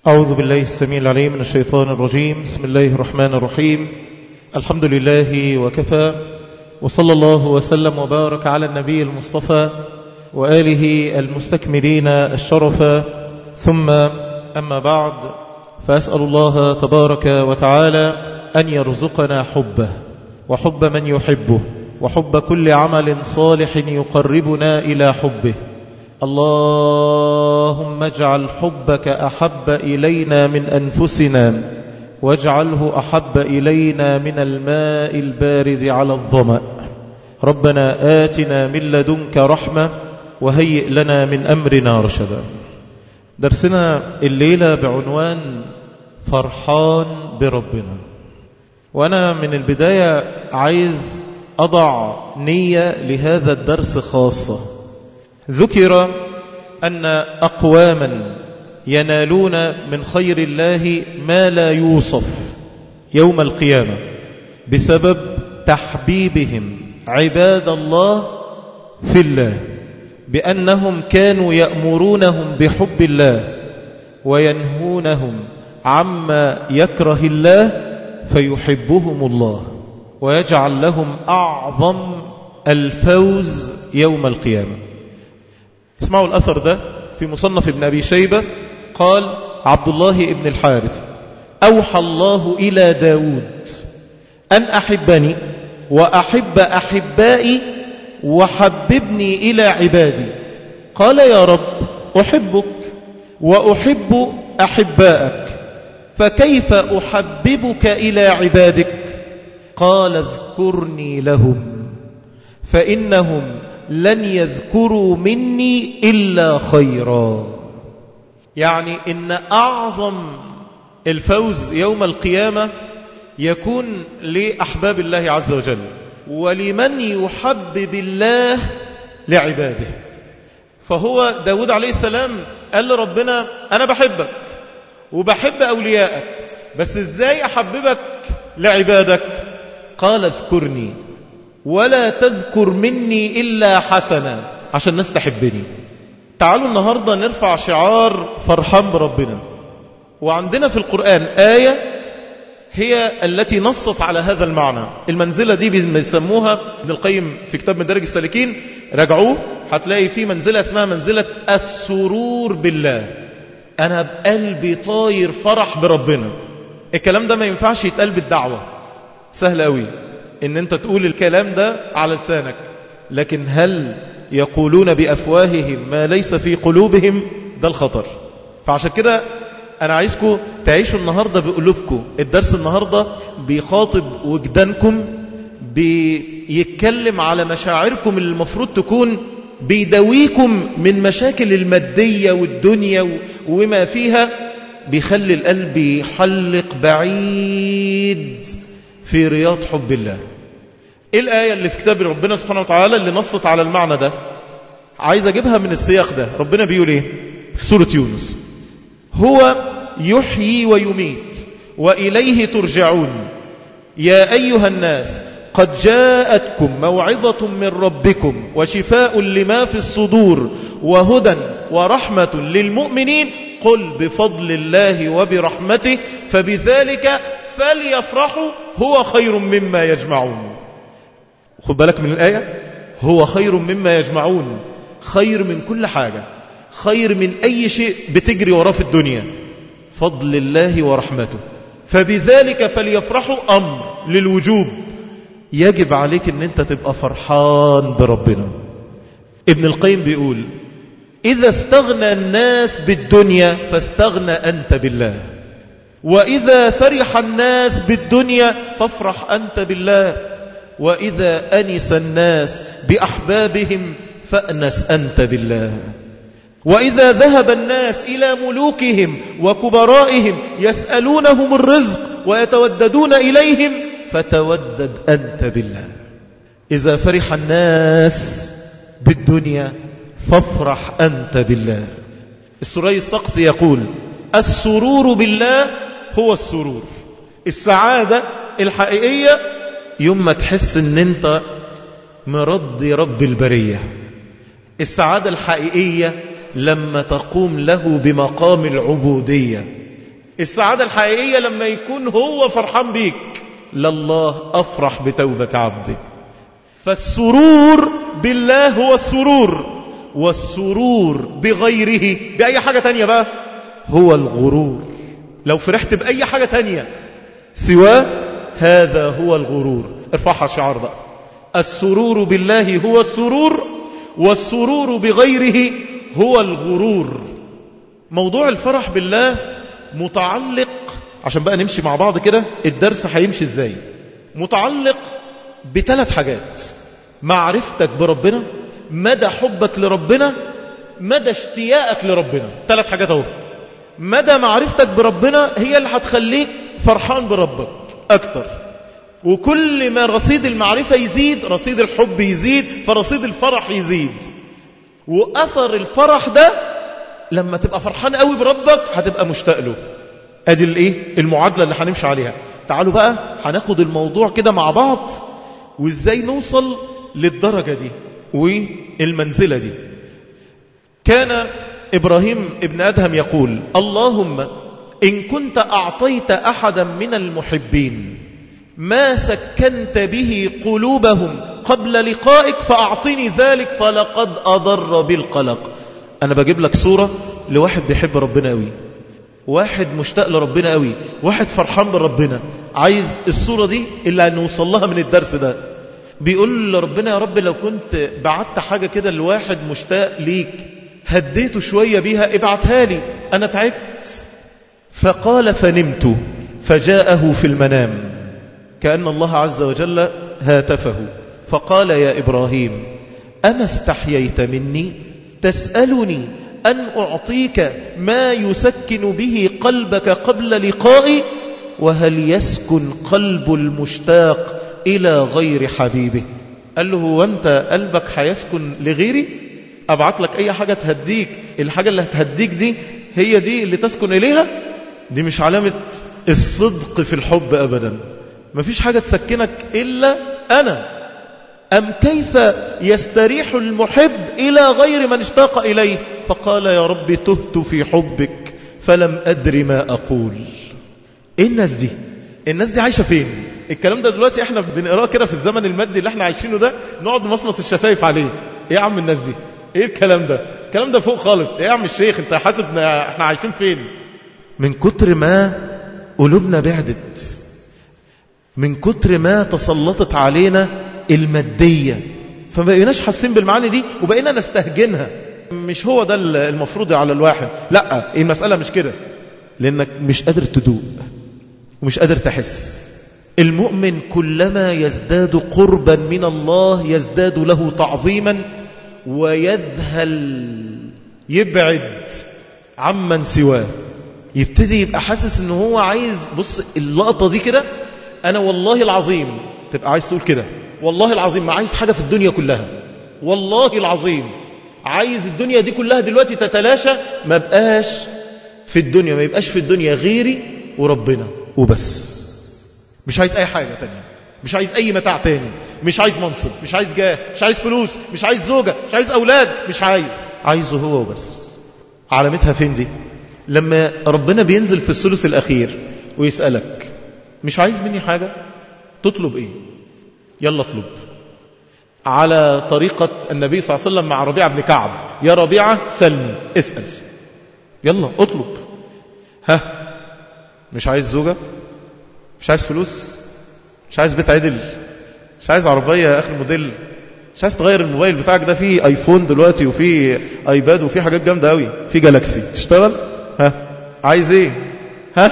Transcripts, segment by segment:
أعوذ بالله السميع العليم من الشيطان الرجيم. بسم الله الرحمن الرحيم. الحمد لله وكفى، وصلى الله وسلم وبارك على النبي المصطفى وآله المستكملين الشرفا، ثم أما بعد، فأسأل الله تبارك وتعالى أن يرزقنا حبه وحب من يحبه وحب كل عمل صالح يقربنا إلى حبه. اللهم اجعل حبك أحب إلينا من أنفسنا، واجعله أحب إلينا من الماء البارد على الظمأ. ربنا آتنا من لدنك رحمة وهيئ لنا من أمرنا رشدا. درسنا الليلة بعنوان فرحان بربنا. وأنا من البداية عايز أضع نية لهذا الدرس خاصة. ذكر أن أقواما ينالون من خير الله ما لا يوصف يوم القيامة بسبب تحبيبهم عباد الله في الله، بأنهم كانوا يأمرونهم بحب الله وينهونهم عما يكره الله، فيحبهم الله ويجعل لهم أعظم الفوز يوم القيامة. اسمعوا الأثر ده في مصنف ابن أبي شيبة. قال عبد الله ابن الحارث: أوحى الله إلى داود أن أحبني وأحب أحبائي وحببني إلى عبادي. قال: يا رب، أحبك وأحب أحبائك، فكيف أحببك إلى عبادك؟ قال: اذكرني لهم، فإنهم لن يذكروا مني إلا خيرا. يعني إن أعظم الفوز يوم القيامة يكون لأحباب الله عز وجل، ولمن يحبب الله لعباده. فهو داود عليه السلام قال لربنا: أنا بحبك وبحب أوليائك، بس إزاي أحببك لعبادك؟ قال: اذكرني ولا تذكر مني إلا حسنا، عشان الناس تحبني. تعالوا النهاردة نرفع شعار فرحان بربنا. وعندنا في القرآن آية هي التي نصت على هذا المعنى. المنزلة دي بيسموها ابن القيم في كتاب مدارج السالكين، راجعوه هتلاقي فيه منزلة اسمها منزلة السرور بالله. أنا بقلبي طاير فرح بربنا. الكلام ده ما ينفعش يتقال بالدعوة، سهل قوي ان انت تقول الكلام ده على لسانك، لكن هل يقولون بأفواههم ما ليس في قلوبهم؟ ده الخطر. فعشان كده انا عايزكم تعيشوا النهاردة بقلوبكم. الدرس النهاردة بيخاطب وجدانكم، بيتكلم على مشاعركم اللي المفروض تكون بيداويكم من مشاكل المادية والدنيا وما فيها، بيخلي القلب يحلق بعيد في رياض حب الله. ايه الآية اللي في كتاب ربنا سبحانه وتعالى اللي نصت على المعنى ده؟ عايز اجيبها من السياق ده. ربنا بيقول ايه في سورة يونس؟ هو يحيي ويميت وإليه ترجعون. يا أيها الناس قد جاءتكم موعظة من ربكم وشفاء لما في الصدور وهدى ورحمة للمؤمنين. قل بفضل الله وبرحمته فبذلك فليفرحوا هو خير مما يجمعون. خد بالك من الآية، هو خير مما يجمعون، خير من كل حاجة، خير من أي شيء بتجري وراه في الدنيا. فضل الله ورحمته فبذلك فليفرحوا، أمر للوجوب. يجب عليك ان انت تبقى فرحان بربنا. ابن القيم بيقول: إذا استغنى الناس بالدنيا فاستغنى أنت بالله، وإذا فرح الناس بالدنيا فافرح أنت بالله، وإذا أنس الناس بأحبابهم فأنس أنت بالله، وإذا ذهب الناس إلى ملوكهم وكبرائهم يسألونهم الرزق ويتوددون إليهم فتودد أنت بالله. إذا فرح الناس بالدنيا فافرح أنت بالله. السوري السقطي يقول: السرور بالله هو السرور. السعادة الحقيقية يوم ما تحس ان انت مرضي رب البرية. السعادة الحقيقية لما تقوم له بمقام العبودية، السعادة الحقيقية لما يكون هو فرحان بيك. لله أفرح بتوبة عبده. فالسرور بالله هو السرور، والسرور بغيره بأي حاجة تانية بقى هو الغرور. لو فرحت بأي حاجة تانية سواه هذا هو الغرور. ارفعها شعار بقى: السرور بالله هو السرور، والسرور بغيره هو الغرور. موضوع الفرح بالله متعلق، عشان بقى نمشي مع بعض كده الدرس هيمشي ازاي، متعلق بثلاث حاجات: معرفتك بربنا، مدى حبك لربنا، مدى اشتياقك لربنا. ثلاث حاجات اهو. مدى معرفتك بربنا هي اللي هتخليك فرحان بربك اكتر، وكل ما رصيد المعرفة يزيد رصيد الحب يزيد، فرصيد الفرح يزيد. وأثر الفرح ده لما تبقى فرحان قوي بربك هتبقى مشتاق له. ادي الايه المعادلة اللي هنمشي عليها. تعالوا بقى هناخد الموضوع كده مع بعض، وازاي نوصل للدرجة دي والمنزلة دي. كان إبراهيم ابن أدهم يقول: اللهم إن كنت أعطيت أحدا من المحبين ما سكنت به قلوبهم قبل لقائك فأعطني ذلك فلقد أضر بالقلق. أنا بجيب لك صورة لواحد بيحب ربنا قوي، واحد مشتاق لربنا قوي، واحد فرحان بربنا، عايز الصورة دي اللي هنوصل لها من الدرس ده. بيقول لربنا: يا رب لو كنت بعت حاجة كده لواحد مشتاق ليك هديته شوية بيها ابعتها لي، أنا تعبت. فقال: فنمت فجاءه في المنام كأن الله عز وجل هاتفه فقال: يا إبراهيم أما استحييت مني تسألني أن أعطيك ما يسكن به قلبك قبل لقائي؟ وهل يسكن قلب المشتاق إلى غير حبيبه؟ قال له: وانت قلبك هيسكن لغيري؟ أبعت لك أي حاجة تهديك، الحاجة اللي هتهديك دي هي دي اللي تسكن إليها؟ دي مش علامة الصدق في الحب أبدا. مفيش حاجة تسكنك إلا أنا. أم كيف يستريح المحب إلى غير من اشتاق إليه؟ فقال: يا رب تهت في حبك فلم أدري ما أقول. إيه الناس دي؟ الناس دي عايشة فين؟ الكلام ده دلوقتي احنا بنقراه كده في الزمن المادي اللي احنا عايشينه ده، نقعد نمصمص الشفايف عليه. ايه يا عم الناس دي؟ ايه الكلام ده؟ الكلام ده فوق خالص. ايه يا عم الشيخ انت حاسب احنا عايشين فين؟ من كتر ما قلوبنا بعدت، من كتر ما تسلطت علينا المادية، فما بقيناش حاسين بالمعاني دي وبقينا نستهجنها. مش هو ده المفروض على الواحد. لا، المسألة مش كده، لأنك مش قادر تدوق ومش قادر تحس. المؤمن كلما يزداد قربا من الله يزداد له تعظيما ويذهل، يبعد عمن سواه، يبتدي يبقى حاسس انه هو عايز. بص اللقطة دي كده، انا والله العظيم تبقى عايز تقول كده: والله العظيم ما عايز حاجة في الدنيا كلها، والله العظيم عايز الدنيا دي كلها دلوقتي تتلاشى، ما بقاش في الدنيا، ما يبقاش في الدنيا غيري وربنا وبس. مش عايز اي حاجة تانية، مش عايز اي متاع تاني، مش عايز منصب، مش عايز جاه، مش عايز فلوس، مش عايز زوجة، مش عايز اولاد، مش عايزه هو وبس. علامتها فين دي؟ لما ربنا بينزل في الثلث الأخير ويسألك: مش عايز مني حاجة؟ تطلب إيه؟ يلا اطلب. على طريقة النبي صلى الله عليه وسلم مع ربيعة بن كعب: يا ربيعة سلني، اسأل، يلا اطلب. ها، مش عايز زوجة، مش عايز فلوس، مش عايز بيت عدل، مش عايز عربية آخر موديل، مش عايز تغير الموبايل بتاعك ده، فيه ايفون دلوقتي وفيه ايباد وفيه حاجات جامدة قوي، فيه جالاكسي تشتغل. ها، عايز ايه؟ ها،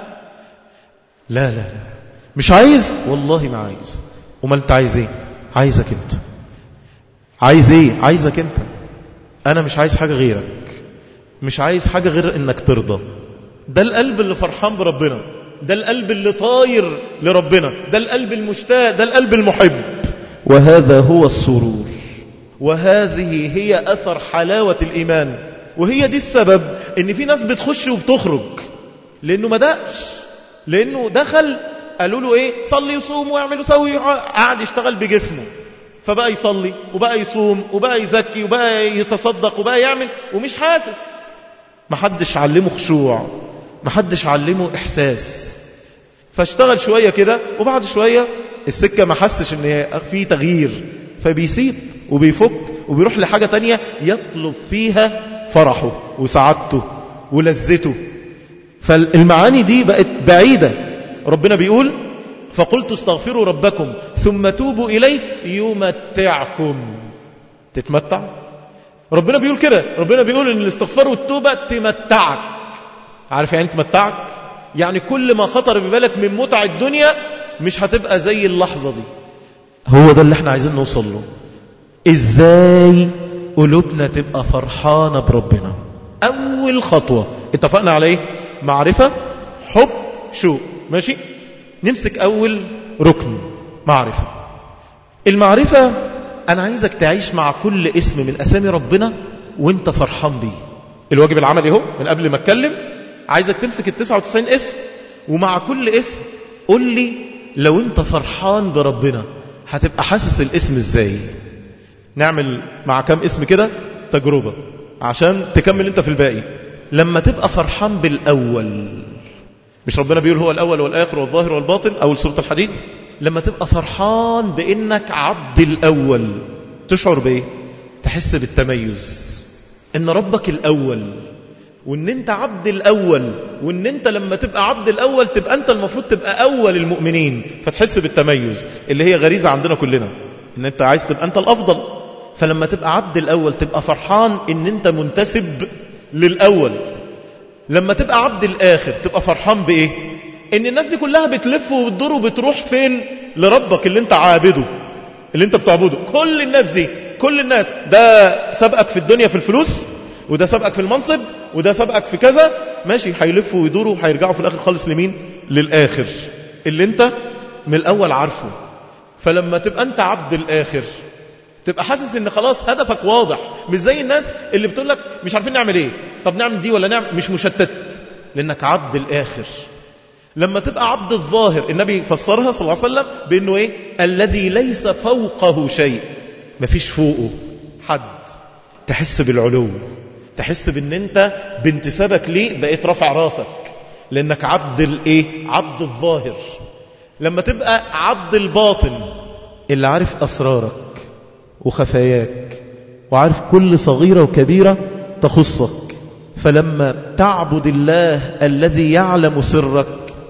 لا لا لا، مش عايز، والله ما عايز. وما انت عايز ايه؟ عايزك انت. عايز ايه؟ عايزك انت. انا مش عايز حاجة غيرك، مش عايز حاجة غير انك ترضى. ده القلب اللي فرحان بربنا، ده القلب اللي طاير لربنا، ده القلب المشتاق، ده القلب المحب. وهذا هو السرور، وهذه هي أثر حلاوة الإيمان. وهي دي السبب ان في ناس بتخش وبتخرج، لأنه ما دقش، لأنه دخل قالوا له ايه؟ صلي وصوم واعمل وسوي، قاعد يشتغل بجسمه، فبقى يصلي وبقى يصوم وبقى يزكي وبقى يتصدق وبقى يعمل ومش حاسس. محدش علمه خشوع، محدش علمه إحساس، فاشتغل شوية كده وبعد شوية السكة ما حسش ان في تغيير، فبيسيب وبيفك وبيروح لحاجة تانية يطلب فيها فرحه وسعادته ولذته. فالمعاني دي بقت بعيدة. ربنا بيقول فقلت استغفروا ربكم ثم توبوا إليه يمتعكم. تتمتع؟ ربنا بيقول كده، ربنا بيقول ان الاستغفار والتوبة تمتعك. عارف يعني تمتعك؟ يعني كل ما خطر ببالك من متع الدنيا مش هتبقى زي اللحظة دي. هو ده اللي احنا عايزين نوصل له. ازاي قلوبنا تبقى فرحانة بربنا؟ اول خطوة اتفقنا عليه معرفة، حب، شوق. ماشي، نمسك اول ركن معرفة. المعرفة انا عايزك تعيش مع كل اسم من اسامي ربنا وانت فرحان بيه. الواجب العملي اهو من قبل ما اتكلم، عايزك تمسك 99 اسم ومع كل اسم قول لي لو انت فرحان بربنا هتبقى حاسس الاسم ازاي. نعمل مع كام اسم كده تجربة عشان تكمل انت في الباقي. لما تبقى فرحان بالأول، مش ربنا بيقول هو الأول والآخر والظاهر والباطن، أول سورة الحديد. لما تبقى فرحان بأنك عبد الأول تشعر بإيه؟ تحس بالتميز، إن ربك الأول وإن أنت عبد الأول، وإن أنت لما تبقى عبد الأول تبقى أنت المفروض تبقى أول المؤمنين، فتحس بالتميز اللي هي غريزة عندنا كلنا، إن أنت عايز تبقى أنت الأفضل. فلما تبقى عبد الأول تبقى فرحان إن أنت منتسب للأول. لما تبقى عبد الآخر تبقى فرحان بإيه؟ إن الناس دي كلها بتلف وبتدور وبتروح فين؟ لربك اللي أنت عابده، اللي أنت بتعبده. كل الناس دي، كل الناس، ده سبقك في الدنيا في الفلوس، وده سبقك في المنصب، وده سبقك في كذا، ماشي، هيلفوا ويدوروا وهيرجعوا في الآخر خالص لمين؟ للآخر اللي أنت من الأول عارفه. فلما تبقى أنت عبد الآخر تبقى حاسس ان خلاص هدفك واضح، مش زي الناس اللي بتقول لك مش عارفين نعمل ايه، طب نعمل دي ولا نعمل، مش مشتت، لانك عبد الاخر. لما تبقى عبد الظاهر، النبي فسرها صلى الله عليه وسلم بانه ايه؟ الذي ليس فوقه شيء، مفيش فوقه حد. تحس بالعلو، تحس بان انت بانتسابك ليه بقيت رافع راسك، لانك عبد الايه؟ عبد الظاهر. لما تبقى عبد الباطن، اللي عارف اسرارك وخفاياك وعارف كل صغيرة وكبيرة تخصك، فلما تعبد الله الذي يعلم سرك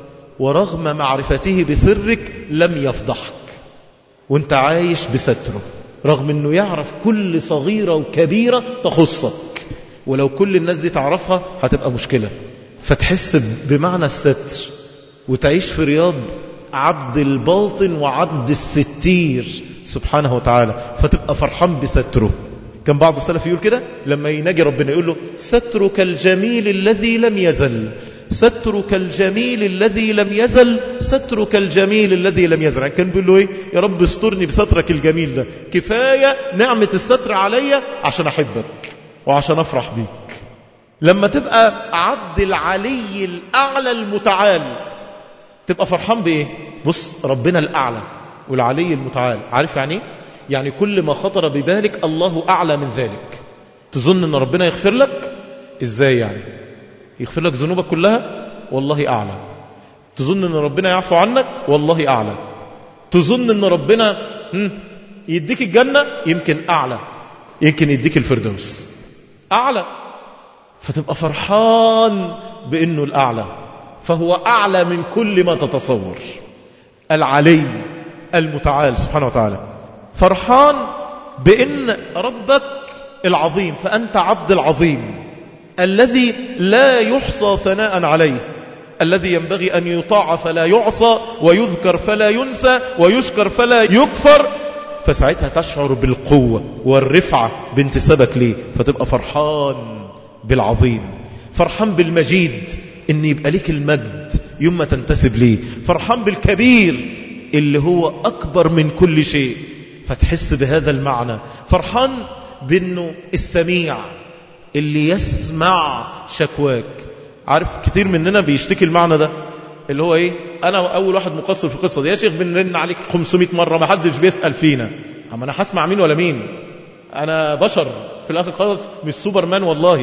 ورغم معرفته بسرك لم يفضحك، وانت عايش بستره رغم انه يعرف كل صغيرة وكبيرة تخصك، ولو كل الناس دي تعرفها هتبقى مشكلة. فتحس بمعنى الستر وتعيش في رياض عبد الباطن وعبد الستير سبحانه وتعالى، فتبقى فرحان بستره. كان بعض السلف يقول كده لما يناجي ربنا يقول له سترك الجميل الذي لم يزل، سترك الجميل الذي لم يزل، سترك الجميل الذي لم يزل. يعني كان بيقول له ايه؟ يا رب استرني بسترك الجميل ده، كفاية نعمة الستر عليا عشان أحبك وعشان أفرح بيك. لما تبقى عبد العلي الأعلى المتعال تبقى فرحان بإيه؟ بص، ربنا الأعلى والعلي المتعال، عارف يعني؟ يعني كل ما خطر ببالك الله أعلى من ذلك. تظن أن ربنا يغفر لك؟ إزاي يعني؟ يغفر لك ذنوبك كلها؟ والله أعلى. تظن أن ربنا يعفو عنك؟ والله أعلى. تظن أن ربنا يديك الجنة؟ يمكن أعلى، يمكن يديك الفردوس أعلى. فتبقى فرحان بأنه الأعلى، فهو أعلى من كل ما تتصور، العلي المتعال سبحانه وتعالى. فرحان بأن ربك العظيم، فأنت عبد العظيم الذي لا يحصى ثناء عليه، الذي ينبغي أن يطاع فلا يعصى، ويذكر فلا ينسى، ويشكر فلا يكفر. فساعتها تشعر بالقوة والرفعة بانتسابك ليه، فتبقى فرحان بالعظيم، فرحان بالمجيد إن يبقى ليك المجد يوم ما تنتسب ليه، فرحان بالكبير اللي هو أكبر من كل شيء، فتحس بهذا المعنى. فرحان بأنه السميع اللي يسمع شكواك. عارف كتير مننا بيشتكي المعنى ده، اللي هو ايه؟ انا اول واحد مقصر في القصه دي يا شيخ، بنرن عليك 500 مره ما حدش بيسال فينا. اما انا هسمع مين ولا مين؟ انا بشر في الاخر خالص، مش سوبر مان والله.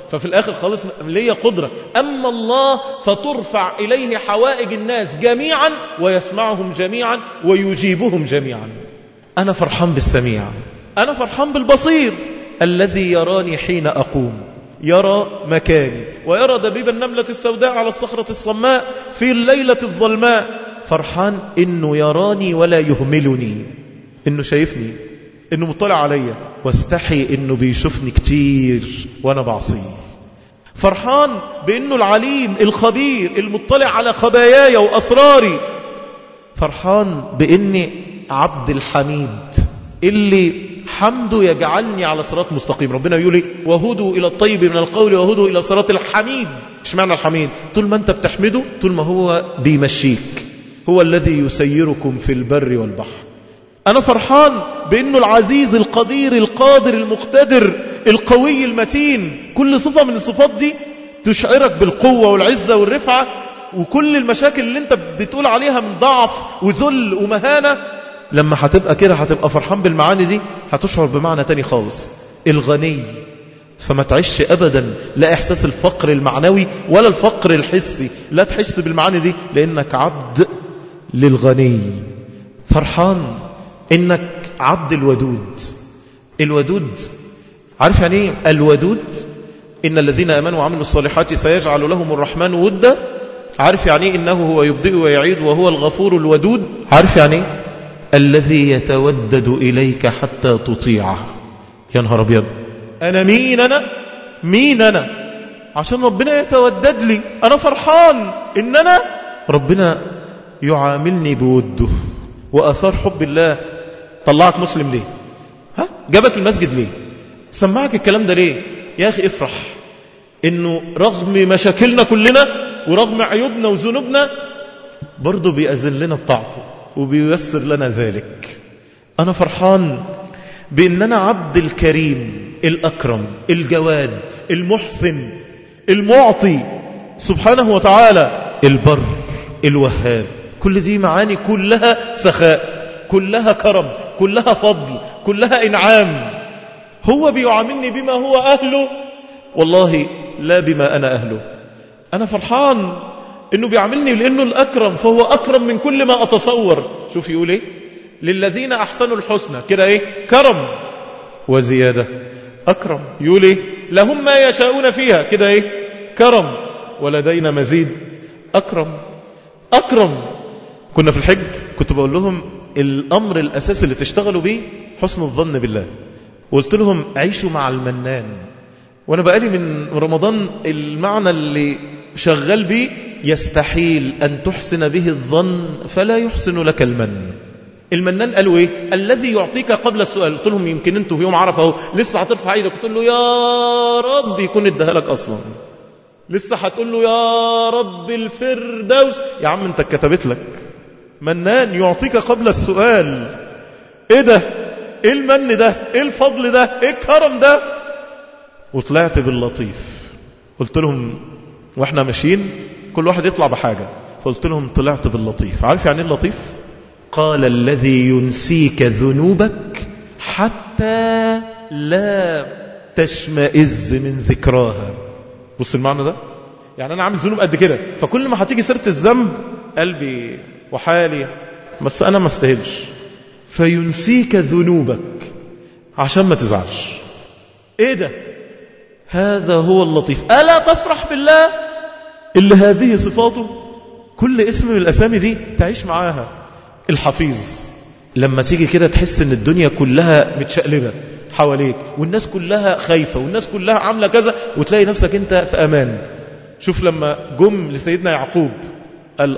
ففي الآخر خالص ليه قدرة. أما الله فترفع إليه حوائج الناس جميعا ويسمعهم جميعا ويجيبهم جميعا. أنا فرحان بالسميع، أنا فرحان بالبصير الذي يراني حين أقوم، يرى مكاني ويرى دبيب النملة السوداء على الصخرة الصماء في الليلة الظلماء. فرحان إنه يراني ولا يهملني، إنه شايفني، إنه مطلع عليا، واستحي إنه بيشوفني كتير وأنا بعصيه. فرحان بإنه العليم الخبير المطلع على خباياي وأسراري. فرحان بإني عبد الحميد اللي حمده يجعلني على صراط مستقيم. ربنا يقول لي وهدوا إلى الطيب من القول وهدوا إلى صراط الحميد. إيش معنى الحميد؟ طول ما أنت بتحمده، طول ما هو بيمشيك، هو الذي يسيركم في البر والبحر. أنا فرحان بأنه العزيز القدير القادر المقتدر القوي المتين. كل صفة من الصفات دي تشعرك بالقوة والعزة والرفعة، وكل المشاكل اللي انت بتقول عليها من ضعف وذل ومهانة، لما هتبقى كده هتبقى فرحان بالمعاني دي، هتشعر بمعنى تاني خالص، الغني. فما تعيش أبدا لا إحساس الفقر المعنوي ولا الفقر الحسي، لا تحس بالمعاني دي لأنك عبد للغني. فرحان إنك عبد الودود. الودود، عارف يعني ايه الودود؟ إن الذين آمنوا وعملوا الصالحات سيجعل لهم الرحمن ودا. عارف يعني ايه إنه هو يبدئ ويعيد وهو الغفور الودود؟ عارف يعني ايه الذي يتودد إليك حتى تطيعه. يا نهار أبيض، أنا مين أنا عشان ربنا يتودد لي؟ أنا فرحان إن أنا ربنا يعاملني بوده وأثار حب الله. طلعك مسلم ليه؟ جابك المسجد ليه؟ سمعك الكلام ده ليه؟ يا أخي افرح إنه رغم مشاكلنا كلنا ورغم عيوبنا وذنوبنا برضو بيأذن لنا بطاعته وبييسر لنا ذلك. أنا فرحان بأننا عبد الكريم الأكرم الجواد المحسن المعطي سبحانه وتعالى، البر الوهاب. كل دي معاني كلها سخاء، كلها كرم، كلها فضل، كلها إنعام. هو بيعاملني بما هو أهله، والله لا بما أنا أهله. أنا فرحان إنه بيعاملني لأنه الأكرم، فهو أكرم من كل ما أتصور. شوف يقول إيه؟ للذين أحسنوا الحسنى، كده إيه؟ كرم وزيادة. أكرم. يقول إيه؟ لهم ما يشاءون فيها، كده إيه؟ كرم ولدينا مزيد. أكرم. كنا في الحج كنت بقول لهم الأمر الأساسي اللي تشتغلوا به حسن الظن بالله. قلت لهم عيشوا مع المنان. وأنا بقالي من رمضان المعنى اللي شغال به يستحيل أن تحسن به الظن فلا يحسن لك المن. المنان قالوا إيه؟ الذي يعطيك قبل السؤال. قلت لهم يمكن أنتوا في يوم عرفة اهو لسه هترفع ايدك وتقول له يا رب يكون اداها لك أصلا، لسه هتقول له يا رب الفردوس. يا عم أنت كتبت لك. منان يعطيك قبل السؤال. إيه ده؟ إيه المن ده؟ إيه الفضل ده؟ إيه الكرم ده؟ وطلعت باللطيف. قلت لهم وإحنا ماشيين كل واحد يطلع بحاجة، فقلت لهم طلعت باللطيف. عارف يعني اللطيف؟ قال الذي ينسيك ذنوبك حتى لا تشمئز من ذكراها. بص المعنى ده، يعني أنا عامل ذنوب قد كده، فكل ما هتيجي سيرة الذنب قلبي وحالي بس أنا ما استاهلش، فينسيك ذنوبك عشان ما تزعلش. إيه ده؟ هذا هو اللطيف. ألا تفرح بالله اللي هذه صفاته؟ كل اسم من الأسامي دي تعيش معاها. الحفيظ، لما تيجي كده تحس ان الدنيا كلها متشقلبة حواليك والناس كلها خايفة والناس كلها عاملة كذا، وتلاقي نفسك انت في امان. شوف لما جم لسيدنا يعقوب قال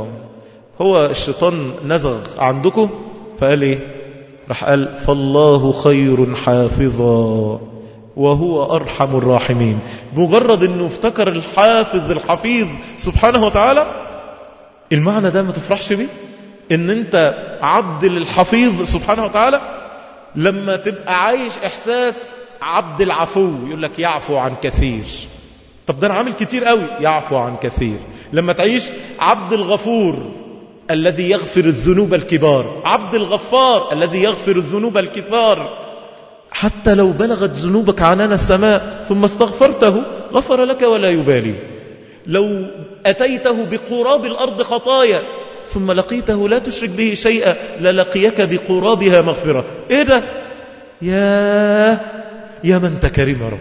هو الشيطان نزغ عندكم، فقال ايه؟ راح قال فالله خير حافظا وهو أرحم الراحمين. مجرد انه افتكر الحافظ الحفيظ سبحانه وتعالى، المعنى ده ما تفرحش بيه؟ ان انت عبد للحفيظ سبحانه وتعالى. لما تبقى عايش احساس عبد العفو، يقول لك يعفو عن كثير. طب ده انا عامل كتير قوي، يعفو عن كثير. لما تعيش عبد الغفور الذي يغفر الذنوب الكبار، عبد الغفار الذي يغفر الذنوب الكثار، حتى لو بلغت ذنوبك عنان السماء ثم استغفرته غفر لك ولا يبالي. لو أتيته بقراب الأرض خطايا ثم لقيته لا تشرك به شيئا للقيك بقرابها مغفرة. إيه ده؟ يا من تكريم يا رب.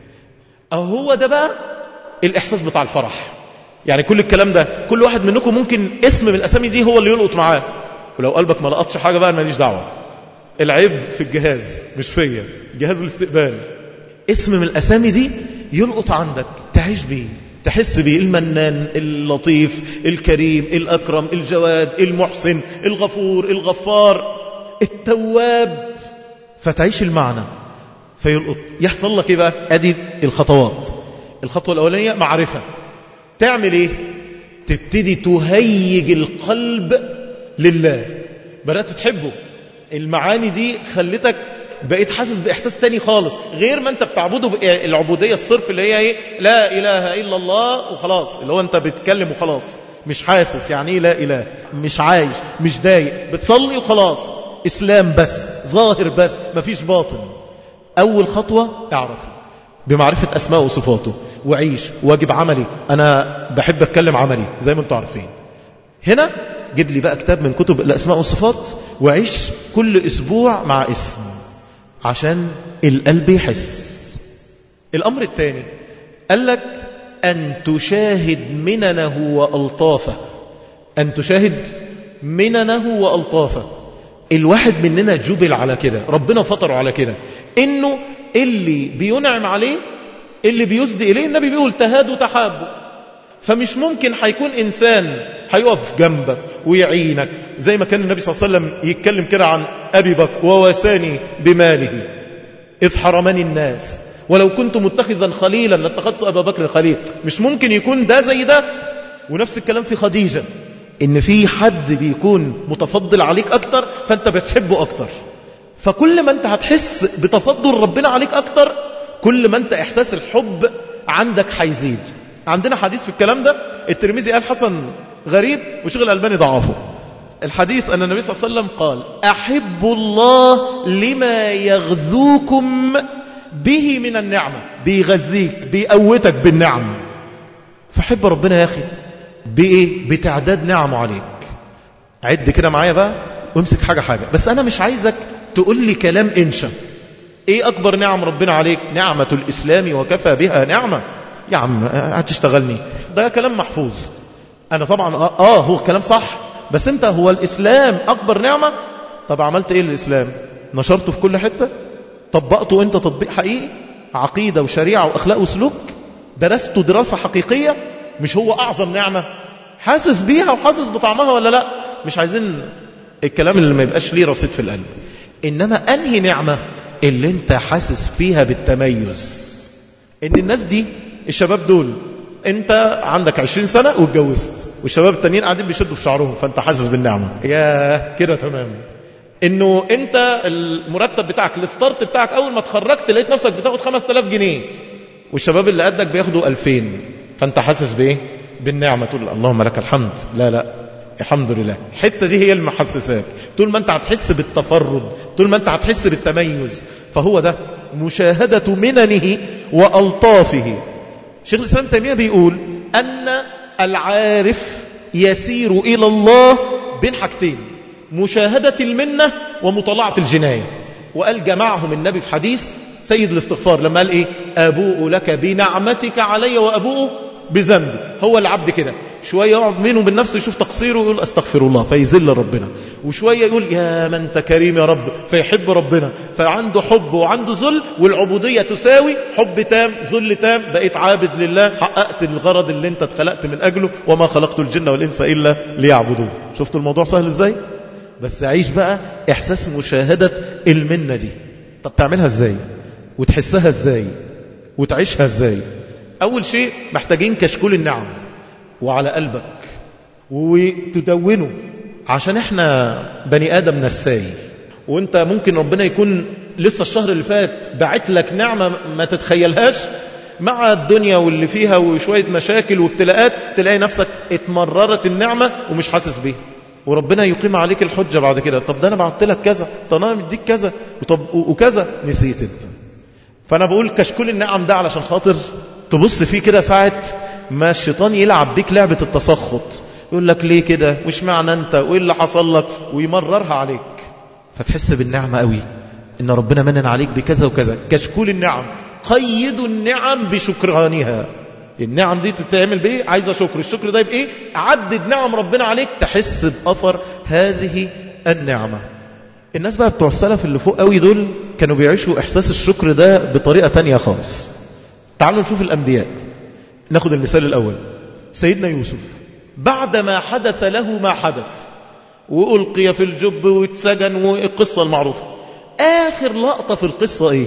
هو ده بقى الإحساس بتاع الفرح. يعني كل الكلام ده كل واحد منكم ممكن اسم من الأسامي دي هو اللي يلقط معاه، ولو قلبك ما لقطش حاجة بقى ماليش دعوة، العيب في الجهاز مش فيا، جهاز الاستقبال. اسم من الأسامي دي يلقط عندك، تعيش بيه، تحس بيه، المنان، اللطيف، الكريم، الأكرم، الجواد، المحسن، الغفور، الغفار، التواب، فتعيش المعنى فيلقط. يحصل لك ايه بقى؟ ادي الخطوات. الخطوة الأولانية معرفة. تعمل ايه؟ تبتدي تهيج القلب لله، بدأت تحبه. المعاني دي خلتك بقيت حاسس بإحساس تاني خالص غير ما انت بتعبده العبودية الصرف اللي هي ايه؟ لا إله إلا الله وخلاص، اللي هو انت بتكلم وخلاص، مش حاسس يعني ايه لا إله، مش عايش، مش دايق، بتصلي وخلاص، إسلام بس، ظاهر بس، مفيش باطن. أول خطوة اعرف بمعرفة أسماء وصفاته وعيش واجب عملي. أنا بحب أتكلم عملي زي ما انتم عارفين. هنا جيب لي بقى كتاب من كتب الأسماء والصفات وعيش كل أسبوع مع اسم عشان القلب يحس. الأمر الثاني قال لك أن تشاهد مننه وألطافه. أن تشاهد مننه وألطافه. الواحد مننا جبل على كده، ربنا فطره على كده، إنه اللي بينعم عليه اللي بيسدي إليه، النبي بيقول تهادوا تحابوا. فمش ممكن هيكون إنسان هيقف جنبك ويعينك زي ما كان النبي صلى الله عليه وسلم يتكلم كده عن أبي بكر وواساني بماله إذ حرمني الناس ولو كنت متخذا خليلا لاتخذت أبا بكر خليل. مش ممكن يكون ده زي ده. ونفس الكلام في خديجة، إن في حد بيكون متفضل عليك أكتر فأنت بتحبه أكتر. فكل ما أنت هتحس بتفضل ربنا عليك أكتر كل ما أنت إحساس الحب عندك هيزيد. عندنا حديث في الكلام ده، الترمذي قال حسن غريب وشيخ الألباني ضعفه. الحديث أن النبي صلى الله عليه وسلم قال أحبوا الله لما يغذوكم به من النعمة. بيغذيك، بيقوتك بالنعم. فحب ربنا يا أخي بإيه؟ بتعداد نعمه عليك. عد كده معايا بقى وامسك حاجة حاجة. بس أنا مش عايزك تقول لي كلام إنشا. إيه أكبر نعم ربنا عليك؟ نعمة الإسلام وكفى بها نعمة. يا عم هتشتغلني، ده كلام محفوظ. أنا طبعا هو كلام صح، بس أنت هو الإسلام أكبر نعمة؟ طب عملت إيه للإسلام؟ نشرته في كل حتة؟ طبقته أنت تطبيق حقيقي؟ عقيدة وشريعة وأخلاق وسلوك؟ درسته دراسة حقيقية؟ مش هو أعظم نعمة؟ حاسس بيها وحاسس بطعمها ولا لا؟ مش عايزين الكلام اللي ما يبقاش ليه رصيد في القلب. إنما أنهي نعمة اللي أنت حاسس فيها بالتميز؟ إن الناس دي، الشباب دول، أنت عندك 20 سنة واتجوزت، والشباب التانيين قاعدين بيشدوا في شعرهم، فأنت حاسس بالنعمة. يا كده تمام. إنه أنت المرتب بتاعك، الستارت بتاعك أول ما تخرجت لقيت نفسك بتاخد 5000 جنيه، والشباب اللي قدك بياخدوا 2000، فأنت حاسس بإيه؟ بالنعمة. تقول اللهم لك الحمد. لا الحمد لله. الحتة دي هي اللي محسساك. طول ما أنت هتحس بالتفرد، طول ما أنت هتحس بالتميز، فهو ده مشاهدة مننه وألطافه. شيخ الإسلام تيمية بيقول أن العارف يسير إلى الله بين حاجتين: مشاهدة المنة ومطالعة الجناية. وقال جمعهم النبي في حديث سيد الاستغفار لما قال إيه؟ أبوء لك بنعمتك علي وأبوء بذنبي. هو العبد كده شوية يقعد منه بالنفس يشوف تقصيره ويقول أستغفر الله فيذل ربنا، وشوية يقول يا من أنت كريم يا رب فيحب ربنا، فعنده حب وعنده ذل، والعبودية تساوي حب تام ذل تام. بقيت عابد لله، حققت الغرض اللي انت اتخلقت من أجله، وما خلقت الجن والإنس إلا ليعبدون. شفتوا الموضوع سهل ازاي؟ بس عيش بقى إحساس مشاهدة المنة دي. طب تعملها ازاي وتحسها ازاي وتعيشها ازاي؟ أول شيء محتاجين كشكول النعم وعلى قلبك وتدونه، عشان احنا بني آدم نساي. وانت ممكن ربنا يكون لسه الشهر اللي فات بعت لك نعمة ما تتخيلهاش، مع الدنيا واللي فيها وشوية مشاكل وابتلاءات تلاقي نفسك اتمررت النعمة ومش حاسس بيها، وربنا يقيم عليك الحجة بعد كده. طب ده أنا بعت لك كذا، طب أنا مديك كذا، وكذا، نسيت انت. فأنا بقول كشكول النعم ده علشان خاطر تبص فيه كده ساعة ما الشيطان يلعب بيك لعبة التسخط، يقول لك ليه كده، وش معنى انت، وايه اللي حصل لك، ويمررها عليك، فتحس بالنعمة قوي ان ربنا منن عليك بكذا وكذا. كشكول النعم، قيدوا النعم بشكرانها. النعم دي تتعمل بايه؟ عايزة شكر. الشكر ده بايه؟ عدد نعم ربنا عليك تحس بأثر هذه النعمة. الناس بقى بتوع السلف اللي فوق قوي دول كانوا بيعيشوا إحساس الشكر ده بطريقة تانية خالص. تعالوا نشوف الأنبياء. ناخد المثال الأول، سيدنا يوسف بعدما حدث له ما حدث وألقي في الجب واتسجن والقصة المعروفة، آخر لقطة في القصة إيه؟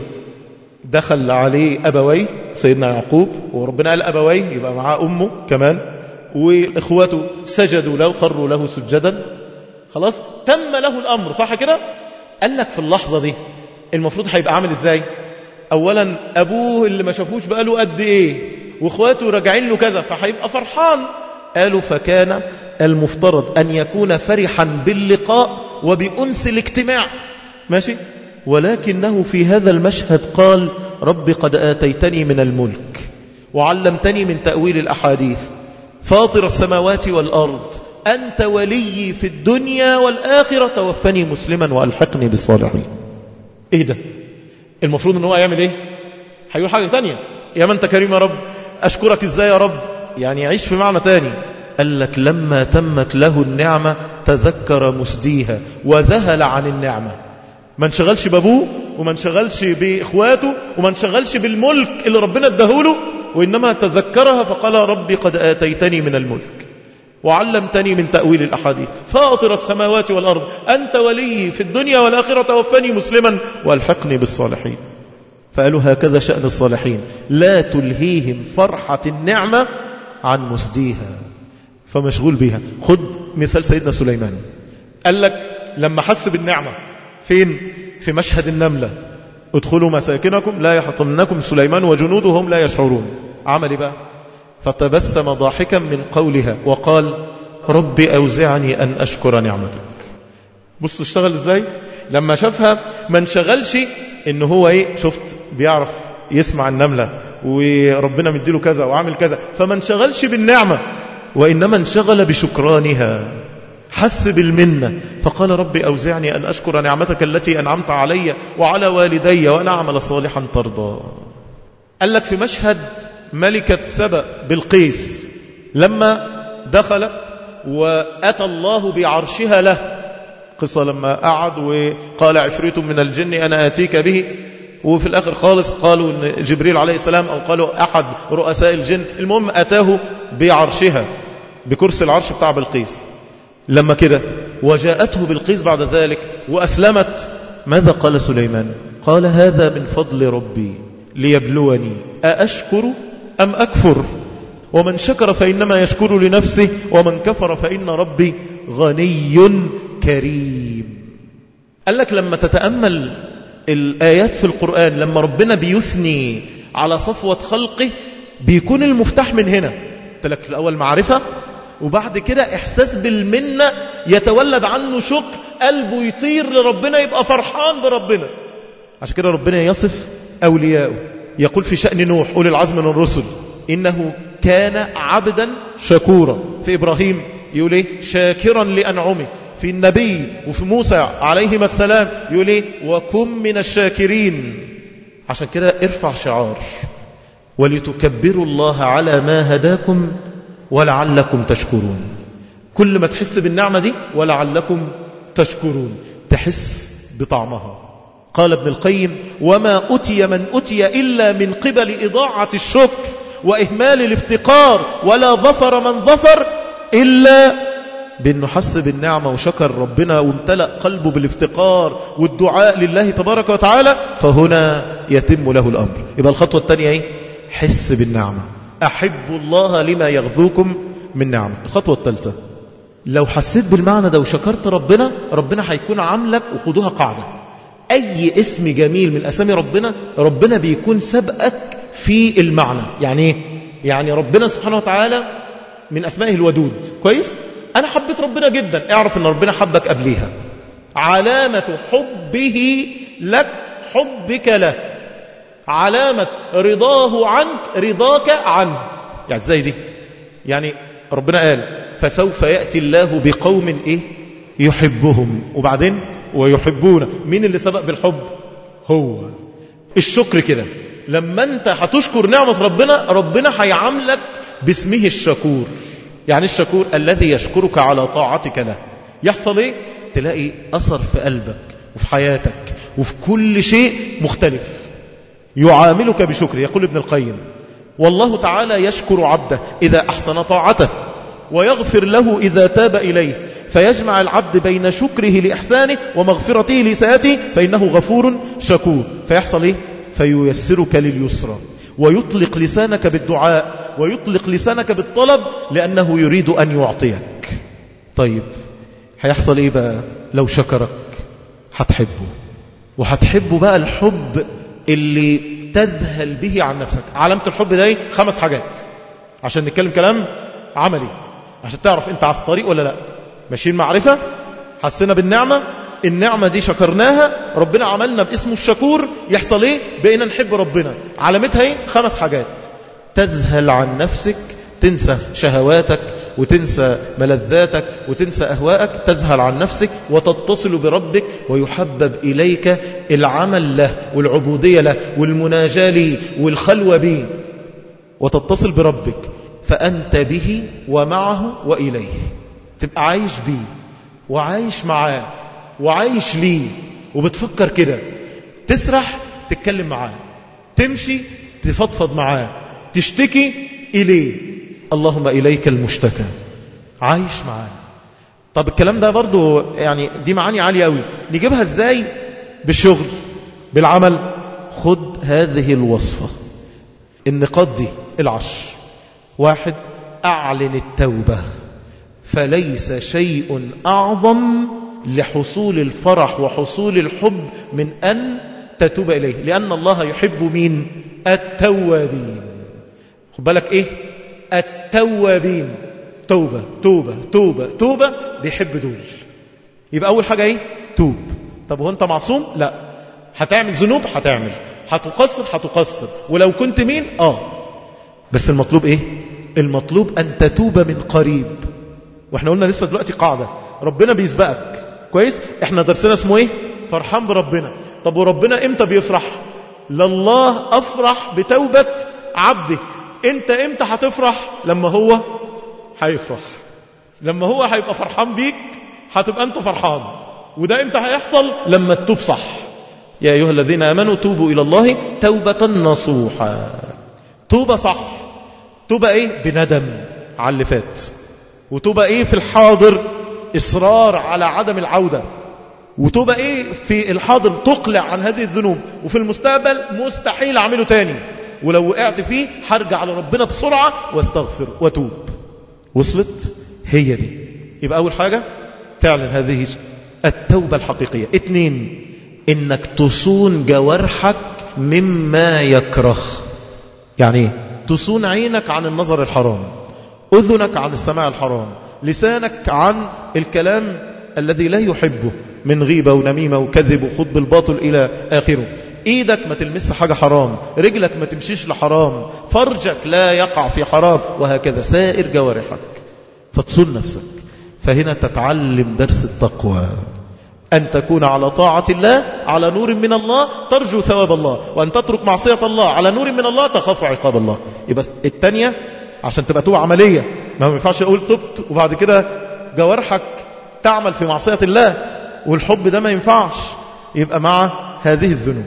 دخل عليه أبويه سيدنا يعقوب، وربنا قال أبويه يبقى معاه أمه كمان، وإخواته سجدوا له خروا له سجدا، خلاص تم له الأمر، صح كده؟ قال لك في اللحظة دي المفروض هيبقى عامل إزاي؟ أولا أبوه اللي ما شافوش بقاله قد إيه، وإخواته راجعين له كذا، فهيبقى فرحان. قالوا فكان المفترض أن يكون فرحا باللقاء وبأنس الاجتماع، ماشي؟ ولكنه في هذا المشهد قال رب قد آتيتني من الملك وعلمتني من تأويل الأحاديث فاطر السماوات والأرض أنت ولي في الدنيا والآخرة توفني مسلما وألحقني بالصالحين. إيه ده؟ المفروض أنه يعمل إيه؟ هيقول حاجة تانية، يا من أنت كريم يا رب، أشكرك إزاي يا رب؟ يعني يعيش في معنى تاني. قال لك لما تمت له النعمة تذكر مسديها وذهل عن النعمة، ما انشغلش بابوه وما انشغلش بإخواته وما انشغلش بالملك اللي ربنا اداهوله، وإنما تذكرها فقال ربي قد آتيتني من الملك وعلمتني من تأويل الأحاديث فاطر السماوات والأرض أنت ولي في الدنيا والآخرة توفني مسلما وألحقني بالصالحين. فقالوا هكذا شأن الصالحين لا تلهيهم فرحة النعمة عن مسديها، فمشغول بها. خد مثال سيدنا سليمان، قال لك لما حس بالنعمة فين؟ في مشهد النملة، ادخلوا مساكنكم لا يحطمنكم سليمان وجنوده هم لا يشعرون. عمل بقى فتبسم ضاحكا من قولها وقال ربي أوزعني أن أشكر نعمتك. بص اشتغل ازاي لما شافها، ما انشغلش ان هو ايه، شفت بيعرف يسمع النملة وربنا مديله كذا وعامل كذا، فما انشغلش بالنعمة وإنما انشغل بشكرانها، حس بالمنة فقال ربي أوزعني أن أشكر نعمتك التي أنعمت علي وعلى والدي وأن أعمل صالحا ترضى. قال لك في مشهد ملكة سبأ بلقيس لما دخلت وأتى الله بعرشها له، قصة لما قعد وقال عفريت من الجن أنا آتيك به، وفي الآخر خالص قالوا إن جبريل عليه السلام أو قالوا أحد رؤساء الجن، المهم أتاه بعرشها بكرسي العرش بتاع بلقيس. لما كده وجاءته بلقيس بعد ذلك وأسلمت، ماذا قال سليمان؟ قال هذا من فضل ربي ليبلوني أأشكر أم أكفر ومن شكر فإنما يشكر لنفسه ومن كفر فإن ربي غني كريم. قال لك لما تتأمل الآيات في القرآن لما ربنا بيثني على صفوة خلقه بيكون المفتاح من هنا. قلت لك الأول معرفة، وبعد كده إحساس بالمنة يتولد عنه شكر، قلبه يطير لربنا، يبقى فرحان بربنا. عشان كده ربنا يصف أولياءه، يقول في شأن نوح أولي العزم من الرسل إنه كان عبدا شكورا. في إبراهيم يقول إيه؟ شاكرا لأنعمه. في النبي وفي موسى عليهما السلام يقول إيه؟ وكن من الشاكرين. عشان كده ارفع شعار ولتكبروا الله على ما هداكم ولعلكم تشكرون. كل ما تحس بالنعمة دي ولعلكم تشكرون تحس بطعمها. قال ابن القيم وما أتي من أتي إلا من قبل إضاعة الشكر وإهمال الافتقار، ولا ظفر من ظفر إلا بأنه حس بالنعمة وشكر ربنا وامتلأ قلبه بالافتقار والدعاء لله تبارك وتعالى، فهنا يتم له الأمر. يبقى الخطوة الثانية ايه؟ حس بالنعمة، أحبوا الله لما يغذوكم من نعمة. الخطوة الثالثة لو حسيت بالمعنى ده وشكرت ربنا، ربنا هيكون عاملك، وخدوها قاعدة، أي اسم جميل من أسامي ربنا، ربنا بيكون سبقك في المعنى. يعني ايه؟ يعني ربنا سبحانه وتعالى من أسمائه الودود، كويس؟ أنا حبيت ربنا جدا، اعرف أن ربنا حبك قبليها. علامة حبه لك حبك له. علامة رضاه عنك رضاك عنه. يعني ازاي دي؟ يعني ربنا قال فسوف يأتي الله بقوم إيه؟ يحبهم، وبعدين ويحبون. مين اللي سبق بالحب؟ هو. الشكر كده، لما انت هتشكر نعمة ربنا هيعاملك باسمه الشكور. يعني الشكور الذي يشكرك على طاعتك له. يحصل ايه؟ تلاقي أثر في قلبك وفي حياتك وفي كل شيء مختلف. يعاملك بشكر. يقول ابن القيم والله تعالى يشكر عبده إذا أحسن طاعته ويغفر له إذا تاب إليه، فيجمع العبد بين شكره لإحسانه ومغفرته لسيئاته فإنه غفور شكور. فيحصل إيه؟ فييسرك لليسرى ويطلق لسانك بالدعاء ويطلق لسانك بالطلب لأنه يريد أن يعطيك. طيب هيحصل إيه بقى لو شكرك؟ هتحبه، وهتحبه بقى الحب اللي تذهل به عن نفسك. علامة الحب ده 5 حاجات عشان نتكلم كلام عملي، عشان تعرف انت على الطريق ولا لا. ماشيين معرفة، حسنا بالنعمة، النعمة دي شكرناها، ربنا عملنا باسمه الشكور. يحصل ايه؟ بقينا نحب ربنا. علامتها 5 حاجات: تذهل عن نفسك، تنسى شهواتك وتنسى ملذاتك وتنسى أهواءك، تذهل عن نفسك وتتصل بربك ويحبب إليك العمل له والعبودية له والمناجاة له والخلوة به، وتتصل بربك فأنت به ومعه وإليه. تبقى عايش بيه وعايش معاه وعايش ليه وبتفكر كده. تسرح تتكلم معاه، تمشي تفضفض معاه، تشتكي إليه. اللهم إليك المشتكى. عايش معاه. طب الكلام ده برضو يعني دي معاني عالية قوي. نجيبها ازاي؟ بالشغل، بالعمل. خد هذه الوصفة، النقاط دي 10. 1. أعلن التوبة، فليس شيء أعظم لحصول الفرح وحصول الحب من أن تتوب إليه، لأن الله يحب مين؟ التوابين. خد بالك إيه؟ التوابين. توبة توبة توبة توبة، بيحب دول. يبقى أول حاجة إيه؟ توب. طب هو أنت معصوم؟ لا. هتعمل ذنوب؟ هتعمل. هتقصر؟ هتقصر. ولو كنت مين؟ بس المطلوب إيه؟ المطلوب أن تتوب من قريب. وإحنا قلنا لسه دلوقتي قاعدة، ربنا بيسبقك كويس. إحنا درسنا اسمه إيه؟ فرحان بربنا. طب وربنا إمتى بيفرح؟ لله أفرح بتوبة عبده. أنت إمتى هتفرح؟ لما هو هيفرح، لما هو هيبقى فرحان بيك هتبقى أنت فرحان. وده إمتى هيحصل؟ لما تتوب صح. يا أيها الذين آمنوا توبوا إلى الله توبة نصوحا. توبة صح. توبة إيه؟ بندم على اللي فات. وتوبة إيه في الحاضر؟ إصرار على عدم العودة. وتوبة إيه في الحاضر؟ تقلع عن هذه الذنوب. وفي المستقبل مستحيل أعمله تاني، ولو وقعت فيه هرجع على ربنا بسرعة واستغفر وتوب. وصلت؟ هي دي. يبقى أول حاجة تعلن هذه التوبة الحقيقية. 2. إنك تصون جوارحك مما يكره. يعني إيه؟ تصون عينك عن النظر الحرام، أذنك عن السماع الحرام، لسانك عن الكلام الذي لا يحبه من غيبة ونميمة وكذب وخطب الباطل إلى آخره. إيدك ما تلمس حاجة حرام، رجلك ما تمشيش لحرام، فرجك لا يقع في حرام، وهكذا سائر جوارحك. فتصون نفسك. فهنا تتعلم درس التقوى، أن تكون على طاعة الله على نور من الله ترجو ثواب الله، وأن تترك معصية الله على نور من الله تخاف عقاب الله. يبقى الثانية عشان تبقى توبة عملية. ما ينفعش أقول تبت وبعد كده جوارحك تعمل في معصية الله، والحب ده ما ينفعش. يبقى مع هذه الذنوب.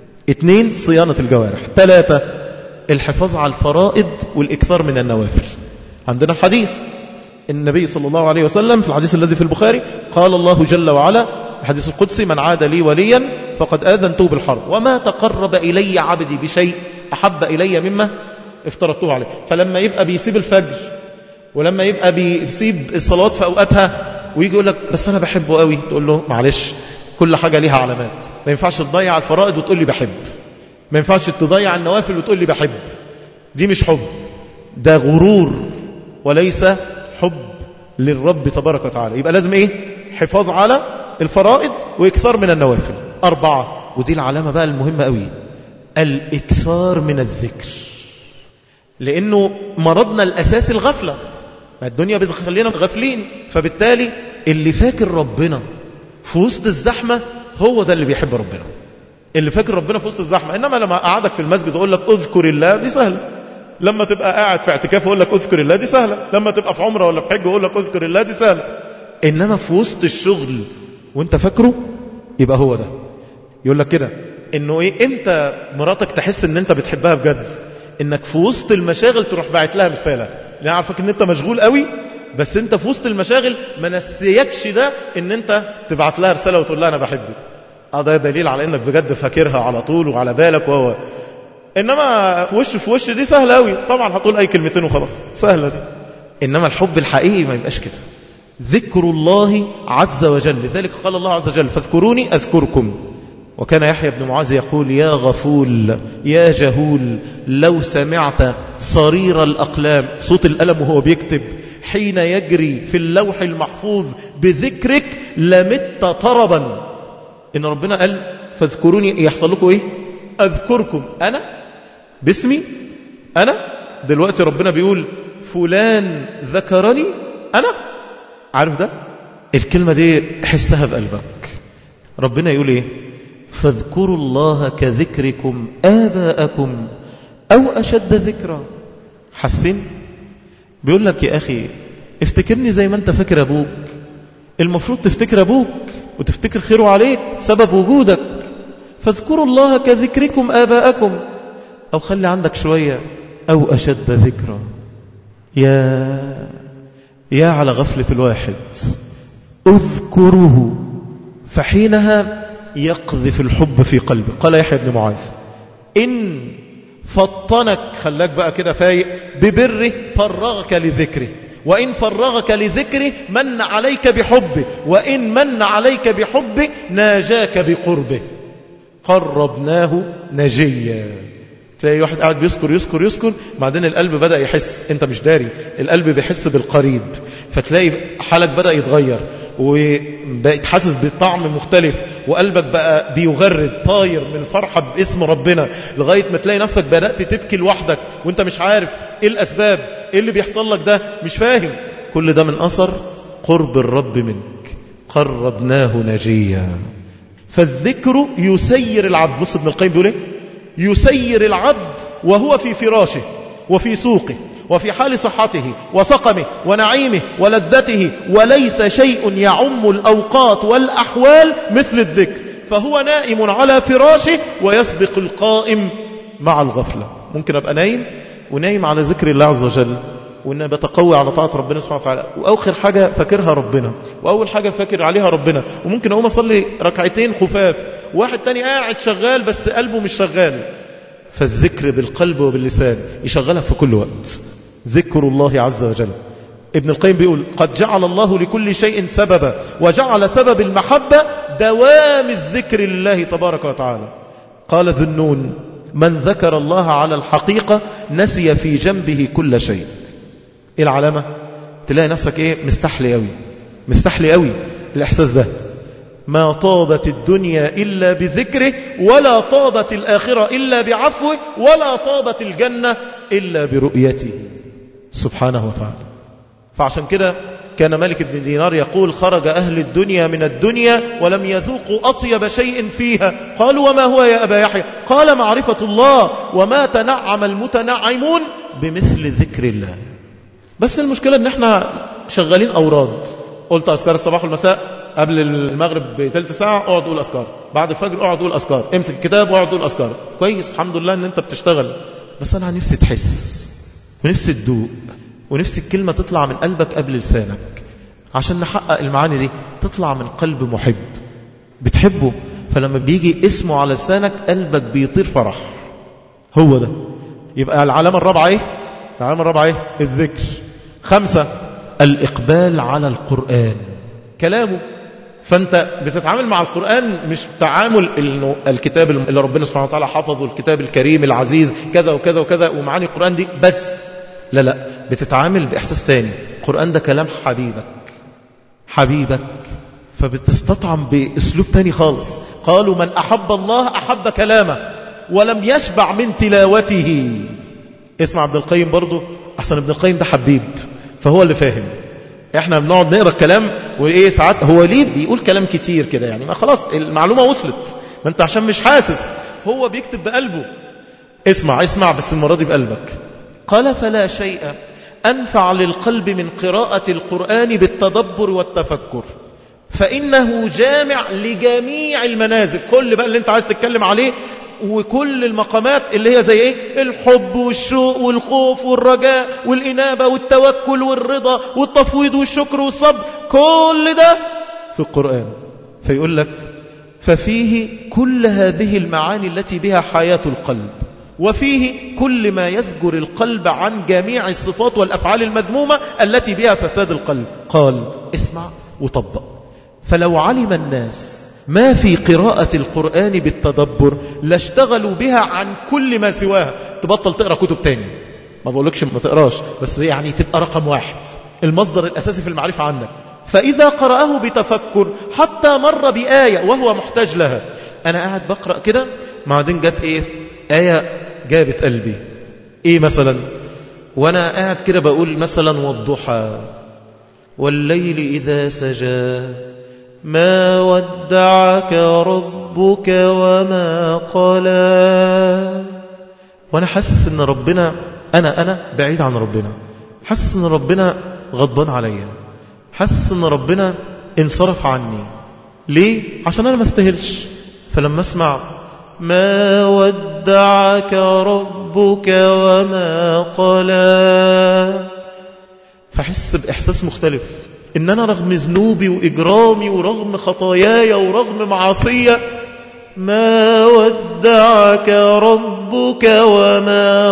2. صيانة الجوارح. 3. الحفاظ على الفرائض والإكثار من النوافل. عندنا الحديث النبي صلى الله عليه وسلم في الحديث الذي في البخاري قال الله جل وعلا الحديث القدسي: من عاد لي وليا فقد آذنته بالحرب، وما تقرب إلي عبدي بشيء أحب إلي مما افترضته عليه. فلما يبقى بيسيب الفجر ولما يبقى بيسيب الصلوات في أوقاتها ويجي يقول لك بس أنا بحبه قوي، تقول له معلش، كل حاجة ليها علامات. ما ينفعش تضيع الفرائض وتقول لي بحب، ما ينفعش تضيع النوافل وتقول لي بحب. دي مش حب، ده غرور وليس حب للرب تبارك وتعالى. يبقى لازم ايه؟ حفاظ على الفرائض واكثار من النوافل. 4. ودي العلامة بقى المهمة قوي: الإكثار من الذكر، لأنه مرضنا الأساسي الغفلة، الدنيا بتخلينا غافلين. فبالتالي اللي فاكر ربنا في وسط الزحمة هو ده اللي بيحب ربنا، اللي فاكر ربنا في وسط الزحمة. إنما لما أقعدك في المسجد وأقول لك أذكر الله دي سهلة، لما تبقى قاعد في اعتكاف وأقول لك أذكر الله دي سهلة، لما تبقى في عمرة ولا في حج وأقول لك أذكر الله دي سهلة. إنما في وسط الشغل وانت فاكره يبقى هو ده. يقول لك كده إنه إيه، إمتى مراتك تحس إن أنت بتحبها بجد؟ إنك في وسط المشاغل تروح باعت لها رسالة، لأن عارفك إن أنت مشغول قوي، بس أنت في وسط المشاغل ما نسيكش ده إن أنت تبعت لها رسالة وتقول لها أنا بحبك. ده دليل على إنك بجد فاكرها على طول وعلى بالك وهو. إنما في وش دي سهلة قوي، طبعا هتقول أي كلمتين وخلاص، سهلة دي. إنما الحب الحقيقي ما يبقاش كده. ذكر الله عز وجل، لذلك قال الله عز وجل فاذكروني أذكركم. وكان يحيى بن معاذ يقول يا غفول يا جهول لو سمعت صرير الأقلام، صوت القلم وهو بيكتب، حين يجري في اللوح المحفوظ بذكرك لمت طربا. إن ربنا قال فاذكروني، يحصل لكم إيه؟ أذكركم أنا باسمي. أنا دلوقتي ربنا بيقول فلان ذكرني أنا، عارف ده؟ الكلمة دي حسها بقلبك. ربنا يقول إيه؟ فاذكروا الله كذكركم آباءكم أو أشد ذكرا. حسين بيقول لك يا أخي افتكرني زي ما أنت فاكر أبوك، المفروض تفتكر أبوك وتفتكر خيره عليك سبب وجودك. فاذكروا الله كذكركم آباءكم، أو خلي عندك شوية أو أشد ذكرا. يا على غفلة الواحد. اذكره فحينها يقذف الحب في قلبه. قال يحيى بن معاذ إن فطنك، خلاك بقى كده فايق ببره، فرغك لذكره، وإن فرغك لذكره من عليك بحبه، وإن من عليك بحبه ناجاك بقربه. قربناه نجيا. تلاقي واحد قاعد يذكر بعدين القلب بدأ يحس، انت مش داري، القلب بيحس بالقريب، فتلاقي حالك بدأ يتغير وبقيت حاسس بالطعم مختلف، وقلبك بقى بيغرد طاير من الفرحة باسم ربنا، لغاية ما تلاقي نفسك بدأت تبكي لوحدك وانت مش عارف ايه الأسباب، ايه اللي بيحصل لك ده، مش فاهم. كل ده من أثر قرب الرب منك. قربناه نجيا. فالذكر يسير العبد. بص ابن القيم بيقول ايه؟ يسير العبد وهو في فراشه وفي سوقه وفي حال صحته وسقمه ونعيمه ولذته، وليس شيء يعم الأوقات والأحوال مثل الذكر. فهو نائم على فراشه ويسبق القائم مع الغفلة. ممكن أبقى نايم على ذكر الله عز وجل، وإنه بتقوي على طاعة ربنا سبحانه وتعالى، وآخر حاجة فاكرها ربنا، وأول حاجة فاكر عليها ربنا، وممكن أقوم أصلي ركعتين خفاف، واحد تاني قاعد شغال بس قلبه مش شغال. فالذكر بالقلب وباللسان يشغلك في كل وقت. ذكر الله عز وجل. ابن القيم بيقول قد جعل الله لكل شيء سببا، وجعل سبب المحبة دوام الذكر لله تبارك وتعالى. قال ذنون من ذكر الله على الحقيقة نسي في جنبه كل شيء. ايه العلامة؟ تلاقي نفسك ايه؟ مستحلي قوي الإحساس ده. ما طابت الدنيا إلا بذكره، ولا طابت الآخرة إلا بعفوه، ولا طابت الجنة إلا برؤيته سبحانه وتعالى. فعشان كده كان مالك بن دينار يقول خرج أهل الدنيا من الدنيا ولم يذوقوا أطيب شيء فيها. قالوا وما هو يا أبا يحيى؟ قال معرفة الله، وما تنعم المتنعمون بمثل ذكر الله. بس المشكلة ان احنا شغالين أوراد. قلت أذكار الصباح والمساء، قبل المغرب بثلث ساعة اقعد قول أذكار، بعد الفجر اقعد قول أذكار، امسك الكتاب واقعد قول أذكار. كويس، الحمد لله ان انت بتشتغل، بس انا نفسي تحس ونفسي تدوق ونفسي الكلمة تطلع من قلبك قبل لسانك، عشان نحقق المعاني دي تطلع من قلب محب بتحبه. فلما بيجي اسمه على لسانك قلبك بيطير فرح. هو ده. يبقى العلامة الرابعة ايه؟ الذكر. 5 الإقبال على القرآن، كلامه. فأنت بتتعامل مع القرآن مش تعامل إنه الكتاب اللي ربنا سبحانه وتعالى حفظه، الكتاب الكريم العزيز كذا وكذا وكذا ومعاني القرآن دي بس، لا بتتعامل بإحساس تاني. القرآن ده كلام حبيبك، فبتستطعم بأسلوب تاني خالص. قالوا من أحب الله أحب كلامه، ولم يشبع من تلاوته. اسمع ابن القيم برضو، أحسن ابن القيم ده حبيب فهو اللي فاهم. احنا بنقعد نقرأ الكلام وايه ساعات هو ليه بيقول كلام كتير كده يعني، ما خلاص المعلومة وصلت، ما انت عشان مش حاسس، هو بيكتب بقلبه. اسمع بس المرة دي بقلبك. قال فلا شيء أنفع للقلب من قراءة القرآن بالتدبر والتفكر، فإنه جامع لجميع المنازل، كل بقى اللي انت عايز تتكلم عليه وكل المقامات اللي هي زي ايه، الحب والشوق والخوف والرجاء والإنابة والتوكل والرضا والتفويض والشكر والصبر، كل ده في القرآن. فيقول لك ففيه كل هذه المعاني التي بها حياة القلب، وفيه كل ما يزجر القلب عن جميع الصفات والأفعال المذمومة التي بها فساد القلب. قال اسمع وطبق. فلو علم الناس ما في قراءة القرآن بالتدبر لاشتغلوا بها عن كل ما سواها. تبطل تقرأ كتب تاني، ما بقولكش ما تقراش، بس يعني تبقى رقم واحد، المصدر الأساسي في المعرفة عندك. فإذا قرأه بتفكر حتى مر بآية وهو محتاج لها. أنا قاعد بقرأ كده، بعدين جت إيه آية جابت قلبي، إيه مثلا، وأنا قاعد كده بقول مثلا والضحى والليل إذا سجى ما ودعك ربك وما قلى. وأنا حاسس إن ربنا أنا بعيد عن ربنا، حاسس إن ربنا غضبان عليا، حاسس إن ربنا انصرف عني. ليه؟ عشان أنا ما استاهلش. فلما أسمع ما ودعك ربك وما قلى، فحس بإحساس مختلف، إن أنا رغم ذنوبي وإجرامي ورغم خطاياي ورغم معاصية، ما ودعك ربك وما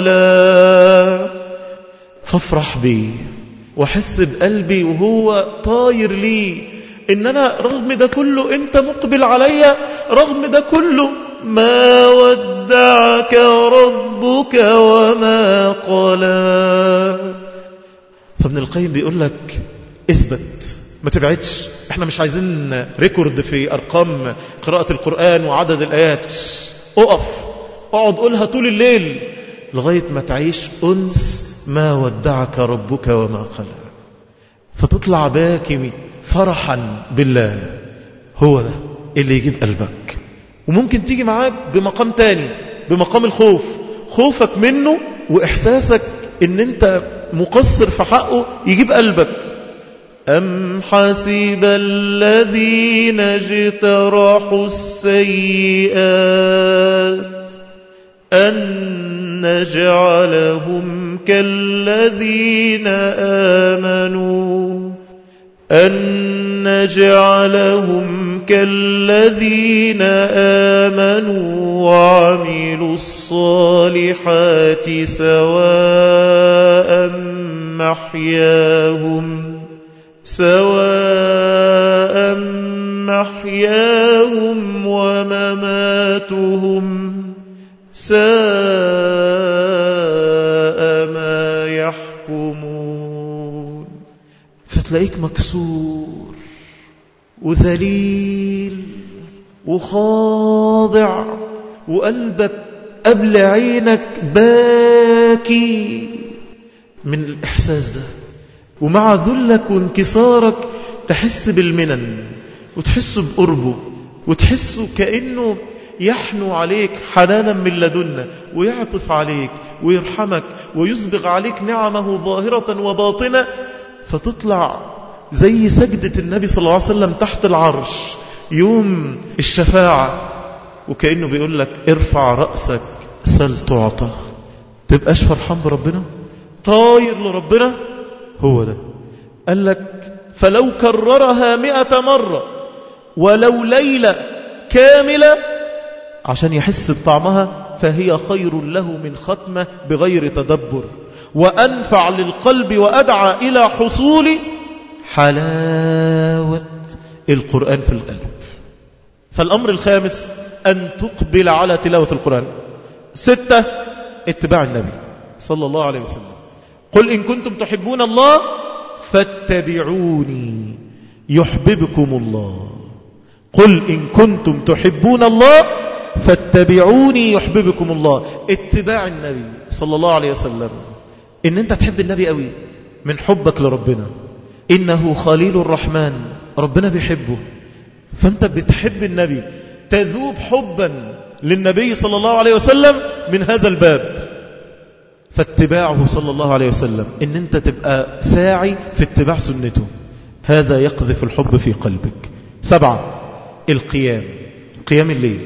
قلى. فافرح بي وحس بقلبي وهو طاير لي، إن أنا رغم ده كله أنت مقبل عليا، رغم ده كله ما ودعك ربك وما قلى. فابن القيم بيقول لك اثبت، ما تبعدش. احنا مش عايزين ريكورد في أرقام قراءة القرآن وعدد الآيات، اقعد قولها طول الليل لغاية ما تعيش أنس ما ودعك ربك وما قلى، فتطلع باكي فرحا بالله. هو ده اللي يجيب قلبك. وممكن تيجي معاك بمقام تاني، بمقام الخوف، خوفك منه وإحساسك ان انت مقصر في حقه يجيب قلبك. أم حسب الذين اجترحوا السيئات أن نجعلهم كالذين آمنوا وعملوا الصالحات سواء محياهم ومماتهم ساء ما يحكمون. فتلاقيك مكسور وذليل وخاضع وقلبك قبل عينك باكي من الإحساس ده، ومع ذلك وانكسارك تحس بالمنن وتحس بقربه وتحس كأنه يحنو عليك حنانا من لدنا ويعطف عليك ويرحمك ويسبغ عليك نعمه ظاهرة وباطنة، فتطلع زي سجدة النبي صلى الله عليه وسلم تحت العرش يوم الشفاعة، وكأنه بيقول لك ارفع رأسك سل تعطى. تبقاش فرحان بربنا طاير لربنا؟ هو ده. قال لك فلو كررها 100 مرة ولو ليلة كاملة عشان يحس بطعمها فهي خير له من ختمة بغير تدبر، وأنفع للقلب وأدعى إلى حصول حلاوة القرآن في القلب. فالأمر الخامس أن تقبل على تلاوة القرآن. 6 اتباع النبي صلى الله عليه وسلم. قل إن كنتم تحبون الله فاتبعوني يحببكم الله. قل إن كنتم تحبون الله فاتبعوني يحببكم الله. اتباع النبي صلى الله عليه وسلم، ان انت تحب النبي قوي من حبك لربنا. إنه خليل الرحمن، ربنا بيحبه، فأنت بتحب النبي، تذوب حبا للنبي صلى الله عليه وسلم من هذا الباب. فاتباعه صلى الله عليه وسلم، إن أنت تبقى ساعي في اتباع سنته، هذا يقذف الحب في قلبك. 7 القيام، قيام الليل.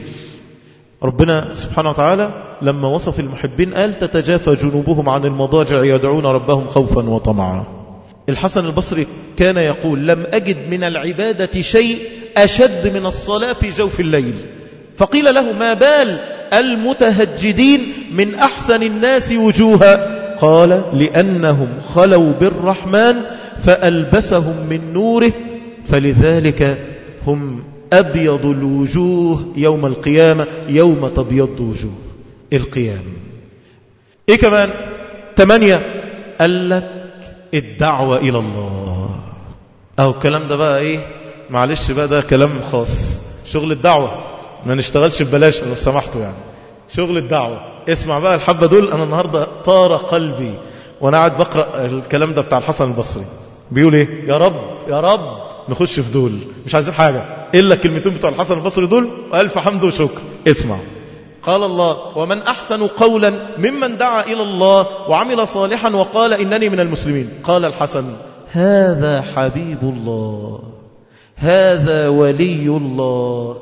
ربنا سبحانه وتعالى لما وصف المحبين قال تتجافى جنوبهم عن المضاجع يدعون ربهم خوفا وطمعا. الحسن البصري كان يقول لم أجد من العبادة شيء أشد من الصلاة في جوف الليل. فقيل له ما بال المتهجدين من أحسن الناس وجوها؟ قال لأنهم خلوا بالرحمن فألبسهم من نوره، فلذلك هم أبيض الوجوه يوم القيامة يوم تبيض وجوه. القيام. إيه كمان؟ 8 قال لك الدعوة إلى الله. أو الكلام ده بقى إيه؟ معلش بقى ده كلام خاص، شغل الدعوة ما نشتغلش ببلاش لو سمحتوا، يعني شغل الدعوة. اسمع بقى الحبة دول. أنا النهاردة طار قلبي وأنا قاعد بقرأ الكلام ده بتاع الحسن البصري، بيقول إيه؟ يا رب يا رب نخش في دول، مش عايزين حاجة إلا كلمتين بتوع الحسن البصري دول، وألف حمد وشكر. اسمع، قال الله ومن أحسن قولا ممن دعا إلى الله وعمل صالحا وقال إنني من المسلمين. قال الحسن هذا حبيب الله، هذا ولي الله،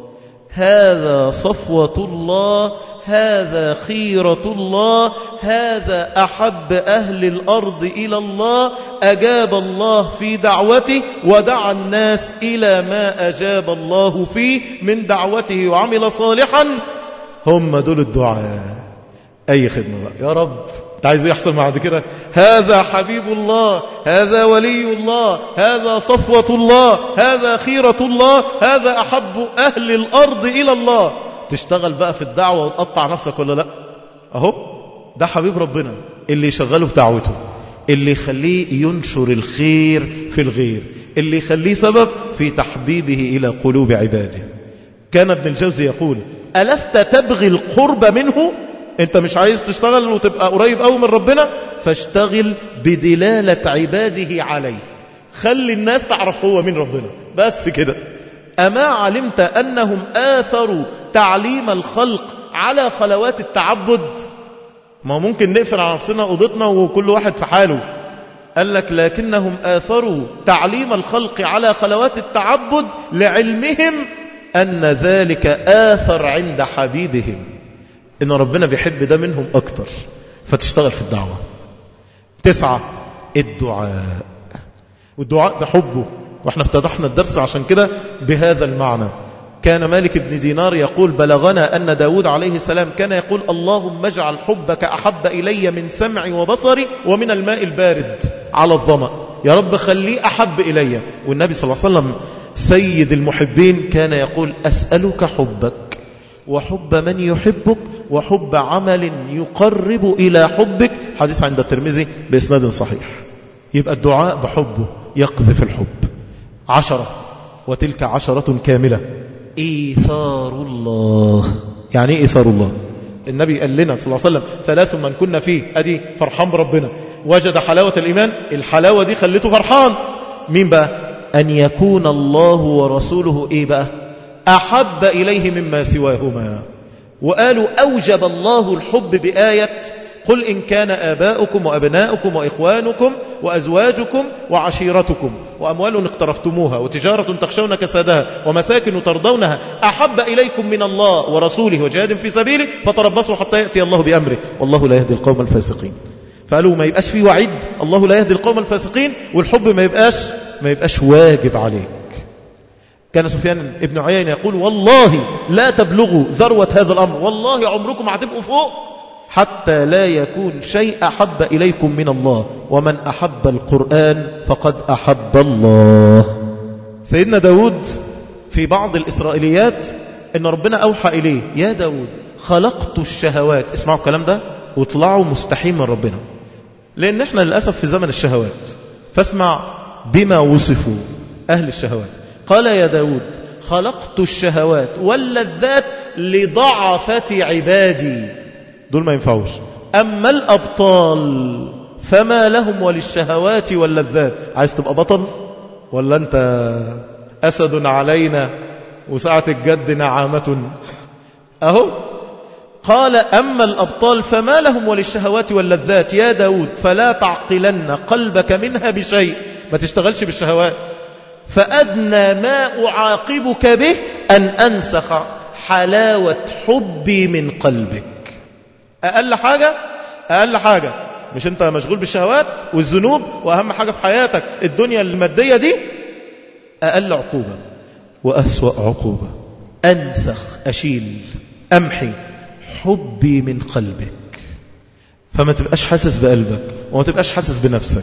هذا صفوة الله، هذا خيرة الله، هذا أحب أهل الأرض إلى الله، أجاب الله في دعوته ودعا الناس إلى ما أجاب الله فيه من دعوته وعمل صالحا. هم دول الدعاء. أي خدمة بقى يا رب، انت عايز يحصل بعد كده؟ هذا حبيب الله، هذا ولي الله، هذا صفوة الله، هذا خيرة الله، هذا أحب أهل الأرض إلى الله. تشتغل بقى في الدعوة وتقطع نفسك ولا لا؟ أهو ده حبيب ربنا اللي يشغله بدعوته، اللي يخليه ينشر الخير في الغير، اللي يخليه سبب في تحبيبه إلى قلوب عباده. كان ابن الجوزي يقول ألست تبغي القرب منه؟ انت مش عايز تشتغل وتبقى قريب قوي من ربنا؟ فاشتغل بدلالة عباده عليه، خلي الناس تعرف هو من ربنا بس كده. أما علمت أنهم آثروا تعليم الخلق على خلوات التعبد؟ ما ممكن نقفل على نفسنا أوضتنا وكل واحد في حاله. قال لك لكنهم آثروا تعليم الخلق على خلوات التعبد لعلمهم أن ذلك آثر عند حبيبهم، إن ربنا بيحب ده منهم أكتر، فتشتغل في الدعوة. 9 الدعاء، والدعاء بحبه. وإحنا افتتحنا الدرس عشان كده بهذا المعنى. كان مالك بن دينار يقول بلغنا أن داود عليه السلام كان يقول اللهم اجعل حبك أحب إلي من سمعي وبصري ومن الماء البارد على الظمأ. يا رب خليه أحب إلي. والنبي صلى الله عليه وسلم سيد المحبين كان يقول أسألك حبك وحب من يحبك وحب عمل يقرب إلى حبك. حديث عند الترمذي بإسناد صحيح. يبقى الدعاء بحبه يقذف الحب. 10 وتلك 10 كاملة. إيثار الله. يعني إيه إيثار الله؟ النبي قال لنا صلى الله عليه وسلم 3 من كنا فيه، أدي فرحان بربنا، وجد حلاوة الإيمان، الحلاوة دي خلته فرحان. مين بقى؟ أن يكون الله ورسوله إيه بقى؟ أحب إليه مما سواهما. وقالوا أوجب الله الحب بآية قل إن كان آباؤكم وأبناؤكم وإخوانكم وأزواجكم وعشيرتكم وأموال اقترفتموها وتجارة تخشون كسادها ومساكن ترضونها أحب إليكم من الله ورسوله وجهاد في سبيله فتربصوا حتى يأتي الله بأمره والله لا يهدي القوم الفاسقين. فقالوا ما يبقاش فيه وعيد الله لا يهدي القوم الفاسقين، والحب ما يبقاش واجب عليك. كان سفيان ابن عيينة يقول والله لا تبلغوا ذروة هذا الأمر، والله عمركم هتبقوا فوق حتى لا يكون شيء أحب إليكم من الله، ومن أحب القرآن فقد أحب الله. سيدنا داود في بعض الإسرائيليات إن ربنا أوحى إليه يا داود خلقت الشهوات. اسمعوا الكلام ده واطلعوا مستحيل من ربنا، لأن احنا للأسف في زمن الشهوات. فاسمع بما وصفوا أهل الشهوات. قال يا داود خلقت الشهوات واللذات لضعفة عبادي، دول ما ينفعوش. أما الأبطال فما لهم وللشهوات واللذات. عايز تبقى بطل ولا أنت أسد علينا وساعة الجد نعامة؟ أهو قال أما الأبطال فما لهم وللشهوات واللذات يا داود فلا تعقلن قلبك منها بشيء، ما تشتغلش بالشهوات. فأدنى ما أعاقبك به أن أنسخ حلاوة حبي من قلبك. أقل حاجة مش أنت مشغول بالشهوات والذنوب، وأهم حاجة في حياتك الدنيا المادية دي، أقل عقوبة وأسوأ عقوبة أنسخ أشيل أمحي حبي من قلبك، فما تبقاش حاسس بقلبك وما تبقاش حاسس بنفسك.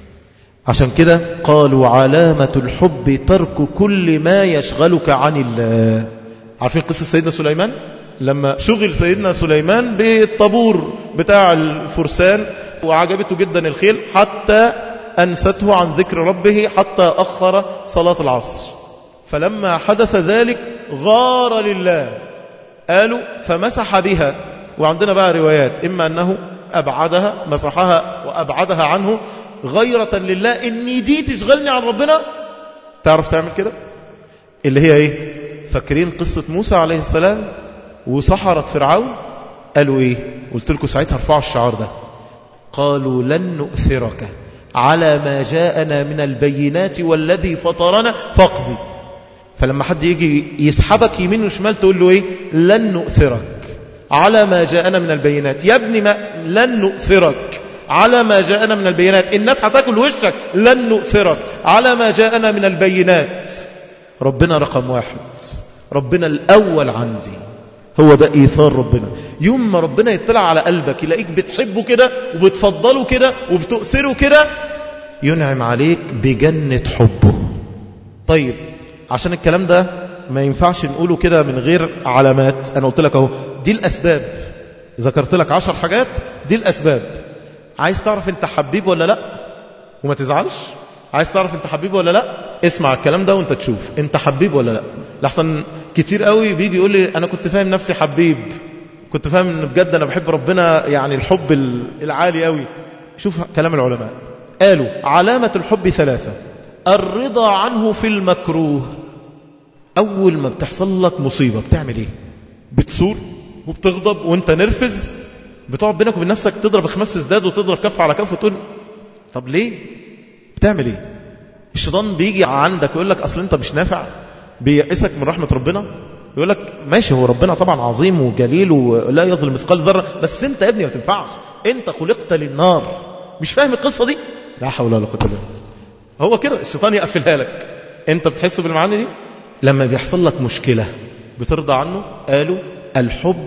عشان كده قالوا علامة الحب ترك كل ما يشغلك عن الله. عارفين قصة سيدنا سليمان لما شغل سيدنا سليمان بالطابور بتاع الفرسان وعجبته جدا الخيل حتى أنسته عن ذكر ربه حتى أخر صلاة العصر. فلما حدث ذلك غار لله، قالوا فمسح بها. وعندنا بقى روايات إما أنه أبعدها مسحها وأبعدها عنه غيرة لله، إني دي تشغلني عن ربنا. تعرف تعمل كده اللي هي إيه؟ فاكرين قصة موسى عليه السلام وسحرة فرعون؟ قالوا إيه؟ قلت لكم ساعتها ارفعوا الشعار ده، قالوا لن نؤثرك على ما جاءنا من البينات والذي فطرنا فاقضي. فلما حد يجي يسحبك يمين وشمال تقول له إيه؟ لن نؤثرك على ما جاءنا من البينات. يا ابني ما لن نؤثرك على ما جاءنا من البينات، الناس هتاكل وشك. لن نؤثرك على ما جاءنا من البينات. ربنا رقم واحد، ربنا الأول عندي. هو ده إيثار ربنا. يوم ما ربنا يطلع على قلبك يلاقيك بتحبه كده وبتفضله كده وبتؤثره كده، ينعم عليك بجنة حبه. طيب عشان الكلام ده ما ينفعش نقوله كده من غير علامات. أنا قلت لك أهو دي الأسباب، ذكرت لك 10 حاجات، دي الأسباب. عايز تعرف انت حبيب ولا لا وما تزعلش؟ عايز تعرف انت حبيب ولا لا؟ اسمع الكلام ده وانت تشوف انت حبيب ولا لا. لحسن كتير قوي بيجي يقول لي انا كنت فاهم نفسي حبيب، كنت فاهم ان بجد انا بحب ربنا، يعني الحب العالي قوي. شوف كلام العلماء، قالوا علامة الحب 3: الرضا عنه في المكروه. اول ما بتحصل لك مصيبة بتعمل ايه؟ بتصور وبتغضب وانت نرفز، بتقعد بينك وبين نفسك تضرب خماس في ازداد وتضرب كف على كف وتقول طب ليه؟ بتعمل ايه؟ الشيطان بيجي عندك ويقول لك اصل انت مش نافع، بيئسك من رحمة ربنا. يقول لك ماشي، هو ربنا طبعا عظيم وجليل ولا يظلم مثقال ذرة، بس انت يا ابني ما تنفعش، انت خلقت للنار. مش فاهم القصة دي؟ لا حول ولا قوة الا بالله. هو كده الشيطان يقفلها لك. انت بتحس بالمعاني دي؟ لما بيحصل لك مشكلة بترضى عنه. قالوا الحب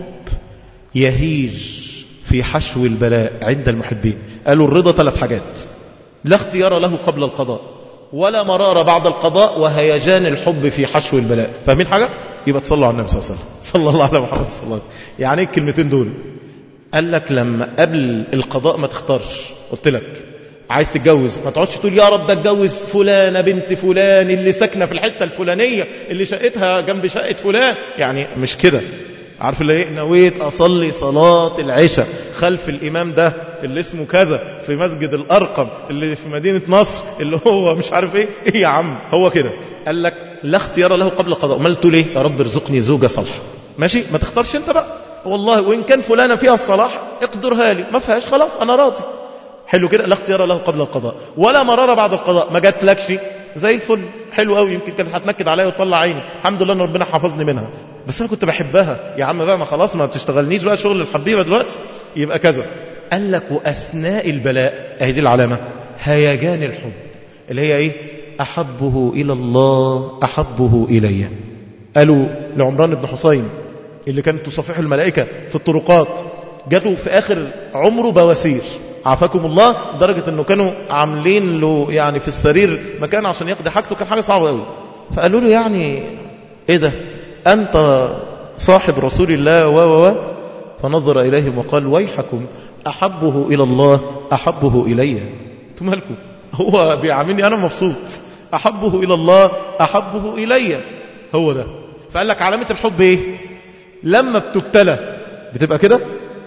يهيج في حشو البلاء عند المحبين. قالوا الرضا 3 حاجات: لا اختيار له قبل القضاء، ولا مرار بعد القضاء، وهيجان الحب في حشو البلاء. فاهمين حاجة؟ يبقى تصلوا على النبي صلى الله عليه وسلم، صلى الله على محمد صلى الله عليه وسلم. يعني ايه الكلمتين دول؟ قال لك لما قبل القضاء ما تختارش. قلت لك عايز تتجوز ما تقعدش تقول يا رب اتجوز فلانة بنت فلان اللي ساكنة في الحتة الفلانية اللي شقتها جنب شقة فلان، يعني مش كده. عارف اللي ايه؟ نويت اصلي صلاة العشاء خلف الامام ده اللي اسمه كذا في مسجد الارقم اللي في مدينة نصر اللي هو مش عارف ايه يا عم. هو كده. قال لك لا اختيار له قبل القضاء. امال تقول ايه؟ يا رب ارزقني زوجة صالحة. ماشي، ما تختارش انت بقى، والله وان كان فلانة فيها الصلاح اقدرها لي، ما فيهاش خلاص انا راضي. حلو كده. لا اختيار له قبل القضاء ولا مرارة بعد القضاء. ما جاتلكش زي الفل، حلو قوي، يمكن كانت هتنكد عليا وتطلع عيني، الحمد لله ان ربنا حافظني منها، بس انا كنت بحبها. يا عم بقى ما خلاص ما تشتغلنيش بقى شغل الحبيبة دلوقتي، يبقى كذا. قال لك واثناء البلاء، اهي دي العلامة، هيجان الحب اللي هي ايه؟ احبه الى الله احبه الي. قالوا لعمران بن حسين اللي كانت تصافحه الملائكة في الطرقات، جاته في اخر عمره بواسير عافاكم الله، لدرجة انه كانوا عاملين له يعني في السرير مكان عشان يقضي حاجته، كان حاجة صعبة قوي. فقالوا له يعني ايه ده؟ انت صاحب رسول الله فنظر اليهم وقال ويحكم احبه الى الله احبه الي. انتم مالكم؟ هو بيعاملني انا مبسوط، احبه الى الله احبه الي، هو ده. فقال لك علامة الحب ايه؟ لما بتبتلى بتبقى كده.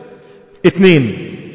2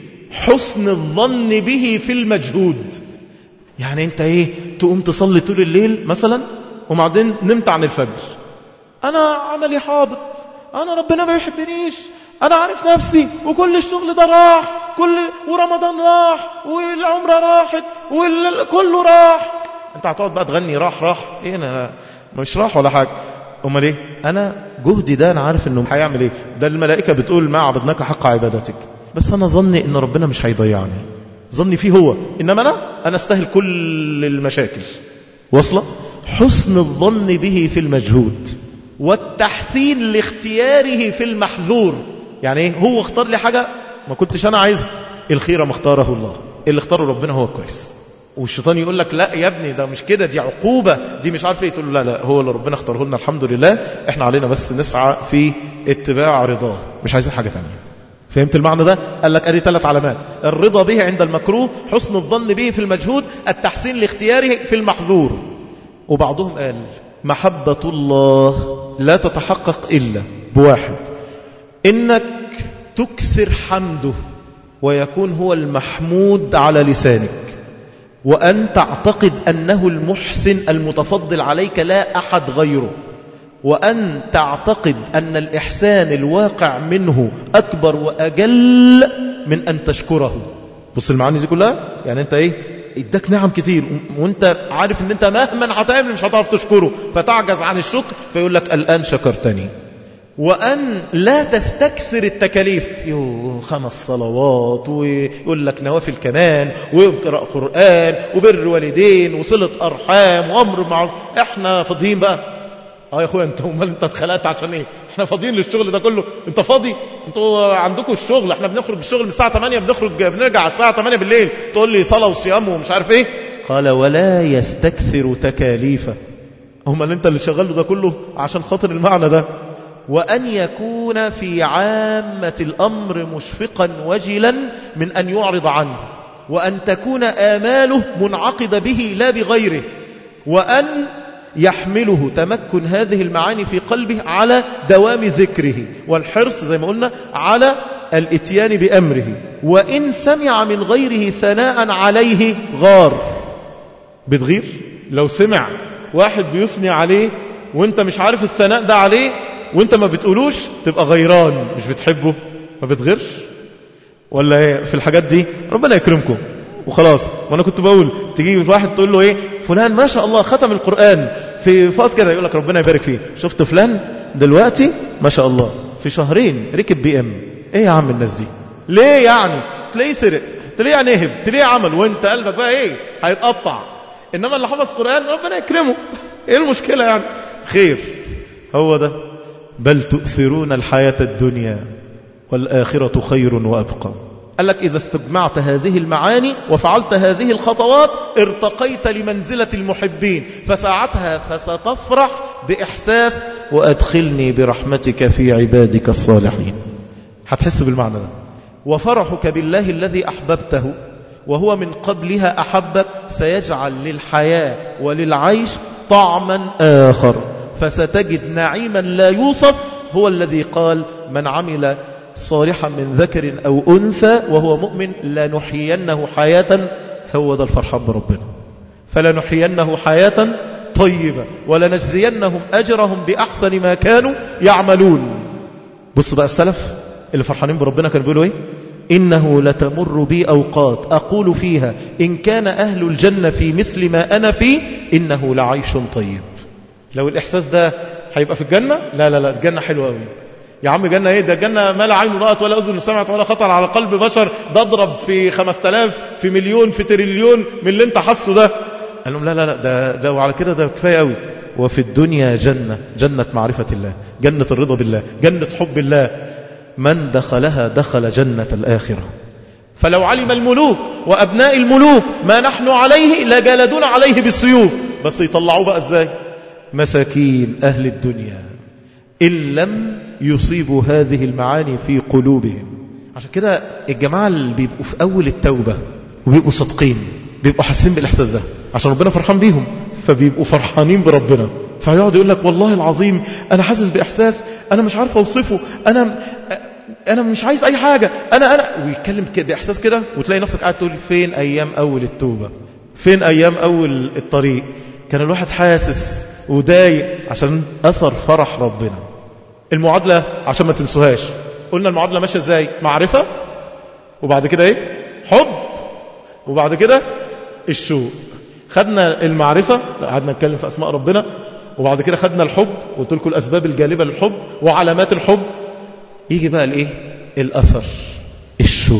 حسن الظن به في المجهود. يعني انت ايه تقوم تصلي طول الليل مثلا وبعدين نمت عن الفجر، انا عملي حابط، انا ربنا ما يحبنيش، انا عارف نفسي، وكل الشغل ده راح، ورمضان راح، والعمرة راحت، وكله راح. انت هتقعد بقى تغني راح ايه؟ انا مش راح ولا حاجة. امال ايه؟ انا جهدي ده انا عارف انه هيعمل ايه. ده الملائكة بتقول ما عبدناك حق عبادتك، بس انا ظني ان ربنا مش هيضيعني، ظني فيه هو، انما انا استاهل كل المشاكل. وصله حسن الظن به في المجهود، والتحسين لاختياره في المحذور. يعني ايه؟ هو اختار لي حاجة ما كنتش انا عايزها، الخير ما اختاره الله، اللي اختاره ربنا هو كويس. والشيطان يقول لك لا يا ابني ده مش كده، دي عقوبة، دي مش عارف ايه. تقول له لا هو اللي ربنا اختاره لنا الحمد لله، احنا علينا بس نسعى في اتباع رضاه، مش عايزين حاجة ثانيه. فهمت المعنى ده؟ قال لك ادي 3 علامات: الرضا به عند المكروه، حسن الظن به في المجهود، التحسين لاختياره في المحظور. وبعضهم قال محبة الله لا تتحقق إلا بواحد: إنك تكثر حمده ويكون هو المحمود على لسانك، وأن تعتقد أنه المحسن المتفضل عليك لا أحد غيره، وأن تعتقد أن الإحسان الواقع منه أكبر وأجل من أن تشكره. بص المعاني دي كلها، يعني أنت إيه؟ اداك نعم كتير وانت عارف ان انت مهما هتعمل مش هتعرف تشكره، فتعجز عن الشكر، فيقول لك الآن شكرتني. وأن لا تستكثر التكاليف، 5 صلوات، ويقول لك نوافل كمان، ويقرأ قرآن، وبر والدين، وصلة أرحام، وأمر معروف. احنا فاضيين بقى؟ يا اخويا انت اتخلقت عشان ايه؟ احنا فاضيين للشغل ده كله؟ انت فاضي؟ انتوا عندكم الشغل، احنا بنخرج الشغل من الساعة 8 بنرجع على الساعة 8 بالليل، تقول لي صلاة وصيام ومش عارف ايه. قال ولا يستكثر تكاليفه. هم اللي انت اللي شغله ده كله عشان خاطر المعنى ده. وأن يكون في عامة الأمر مشفقا وجلا من أن يعرض عنه، وأن تكون آماله منعقدة به لا بغيره، وأن يحمله تمكن هذه المعاني في قلبه على دوام ذكره والحرص زي ما قلنا على الاتيان بأمره. وإن سمع من غيره ثناء عليه غار. بتغير لو سمع واحد بيثني عليه وانت مش عارف الثناء ده عليه وانت ما بتقولوش، تبقى غيران، مش بتحبه. ما بتغيرش ولا ايه في الحاجات دي؟ ربنا يكرمكم وخلاص. وانا كنت بقول تجي واحد تقول له ايه فلان ما شاء الله ختم القرآن في فات كده، يقول لك ربنا يبارك فيه. شفت فلان دلوقتي ما شاء الله في 2 شهر ركب BM. ايه يا عم الناس دي ليه يعني؟ تلاقيه سرق، تلاقيه نهب، تلاقيه عمل، وانت قلبك بقى ايه هيتقطع. انما اللي حفظ قرآن ربنا يكرمه، ايه المشكلة يعني؟ خير. هو ده. بل تؤثرون الحياة الدنيا والآخرة خير وأبقى. قال لك إذا استجمعت هذه المعاني وفعلت هذه الخطوات ارتقيت لمنزلة المحبين، فساعتها فستفرح بإحساس وأدخلني برحمتك في عبادك الصالحين. هتحس بالمعنى ده. وفرحك بالله الذي أحببته وهو من قبلها أحبك سيجعل للحياة وللعيش طعما آخر، فستجد نعيما لا يوصف. هو الذي قال من عمل صالحا من ذكر أو أنثى وهو مؤمن لنحيينه حياة. هو ده الفرحان بربنا. فلنحيينه حياة طيبة ولنجزينهم أجرهم بأحسن ما كانوا يعملون. بص بقى السلف اللي فرحانين بربنا كانوا بيقولوا ايه؟ إنه لتمر بي أوقات أقول فيها إن كان أهل الجنة في مثل ما أنا فيه إنه لعيش طيب. لو الإحساس ده هيبقى في الجنة، لا لا لا الجنة حلوة قوي يا عم. جنة ايه ده؟ جنة ما لا عين رأت ولا أذن سمعت ولا خطر على قلب بشر، ده اضرب في 5000 في مليون في تريليون من اللي انت حسه ده. قال لهم لا لا لا ده وعلى كده ده كفاية قوي. وفي الدنيا جنة معرفة الله، جنة الرضا بالله، جنة حب الله، من دخلها دخل جنة الآخرة. فلو علم الملوك وأبناء الملوك ما نحن عليه لجلدون عليه بالسيوف، بس يطلعوه بقى ازاي؟ مساكين أهل الدنيا إن لم يصيبوا هذه المعاني في قلوبهم. عشان كده الجماعة اللي بيبقوا في أول التوبة وبيبقوا صادقين بيبقوا حاسين بالإحساس ده، عشان ربنا فرحان بيهم فبيبقوا فرحانين بربنا. فيقعد يقول لك والله العظيم أنا حاسس بإحساس أنا مش عارف أوصفه، أنا مش عايز أي حاجة، أنا ويتكلم بإحساس كده، وتلاقي نفسك قاعد تقول فين أيام أول التوبة، فين أيام أول الطريق، كان الواحد حاسس ودايق عشان أثر فرح ربنا. المعادلة عشان ما تنسوهاش، قلنا المعادلة ماشية ازاي؟ معرفة، وبعد كده ايه؟ حب، وبعد كده الشوق. خدنا المعرفة، قعدنا نتكلم في أسماء ربنا، وبعد كده خدنا الحب وقلت لكم الأسباب الجالبة للحب وعلامات الحب. يجي بقى الايه؟ الأثر، الشوق.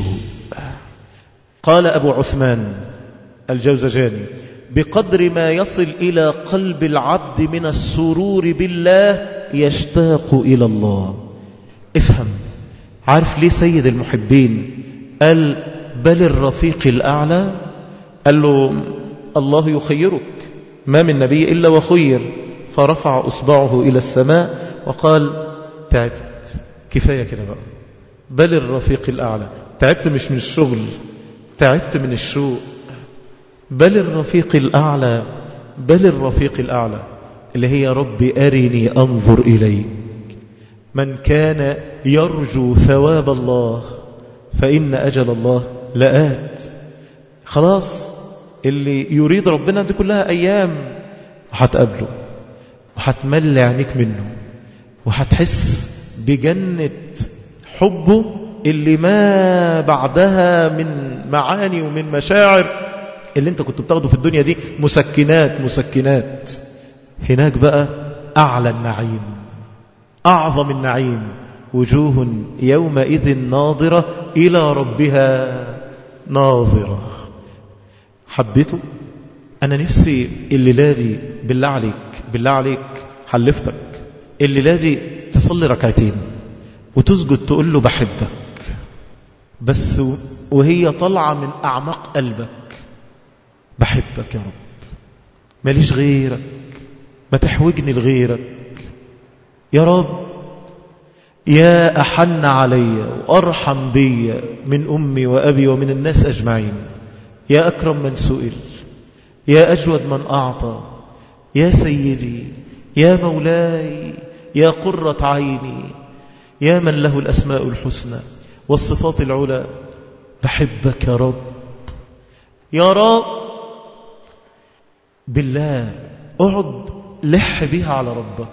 قال أبو عثمان الجوزجاني بقدر ما يصل إلى قلب العبد من السرور بالله يشتاق إلى الله. افهم، عارف ليه سيد المحبين قال بل الرفيق الأعلى؟ قال له الله يخيرك، ما من نبي إلا وخير، فرفع أصبعه إلى السماء وقال تعبت، كفاية كده بقى، بل الرفيق الأعلى. تعبت مش من الشغل، تعبت من الشوق. بل الرفيق الأعلى، بل الرفيق الأعلى اللي هي رب أرني أنظر إليك. من كان يرجو ثواب الله فإن أجل الله لآت. خلاص، اللي يريد ربنا دي كلها أيام، وهتقابله وهتملي عينيك منه، وهتحس بجنة حبه اللي ما بعدها من معاني ومن مشاعر اللي انت كنت بتاخده في الدنيا دي مسكنات. هناك بقى أعلى النعيم، أعظم النعيم، وجوه يومئذ ناظرة إلى ربها ناظرة. حبيته؟ أنا نفسي الليلة دي بالله عليك حلفتك الليلة دي تصلي ركعتين وتسجد تقول له بحبك، بس وهي طالعة من أعماق قلبك، بحبك يا رب، ماليش غيرك، ما تحوجني لغيرك يا رب، يا أحن علي وأرحم بي من أمي وأبي ومن الناس أجمعين، يا أكرم من سئل، يا أجود من أعطى، يا سيدي، يا مولاي، يا قرة عيني، يا من له الأسماء الحسنى والصفات العلى. بحبك يا رب، يا رب. بالله اقعد لح بيها على ربك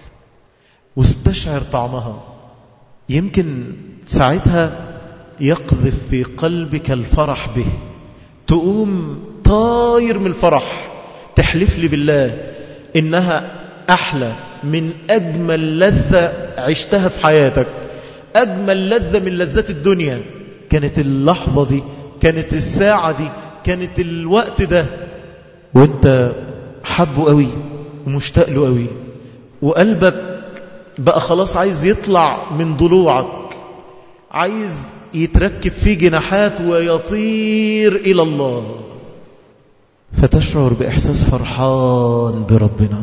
واستشعر طعمها، يمكن ساعتها يقذف في قلبك الفرح به، تقوم طاير من الفرح، تحلف لي بالله إنها أحلى من أجمل لذة عشتها في حياتك، أجمل لذة من لذات الدنيا كانت اللحظة دي، كانت الساعة دي، كانت الوقت ده، وانت حبه قوي ومشتاق له قوي، وقلبك بقى خلاص عايز يطلع من ضلوعك، عايز يتركب فيه جناحات ويطير إلى الله، فتشعر بإحساس فرحان بربنا.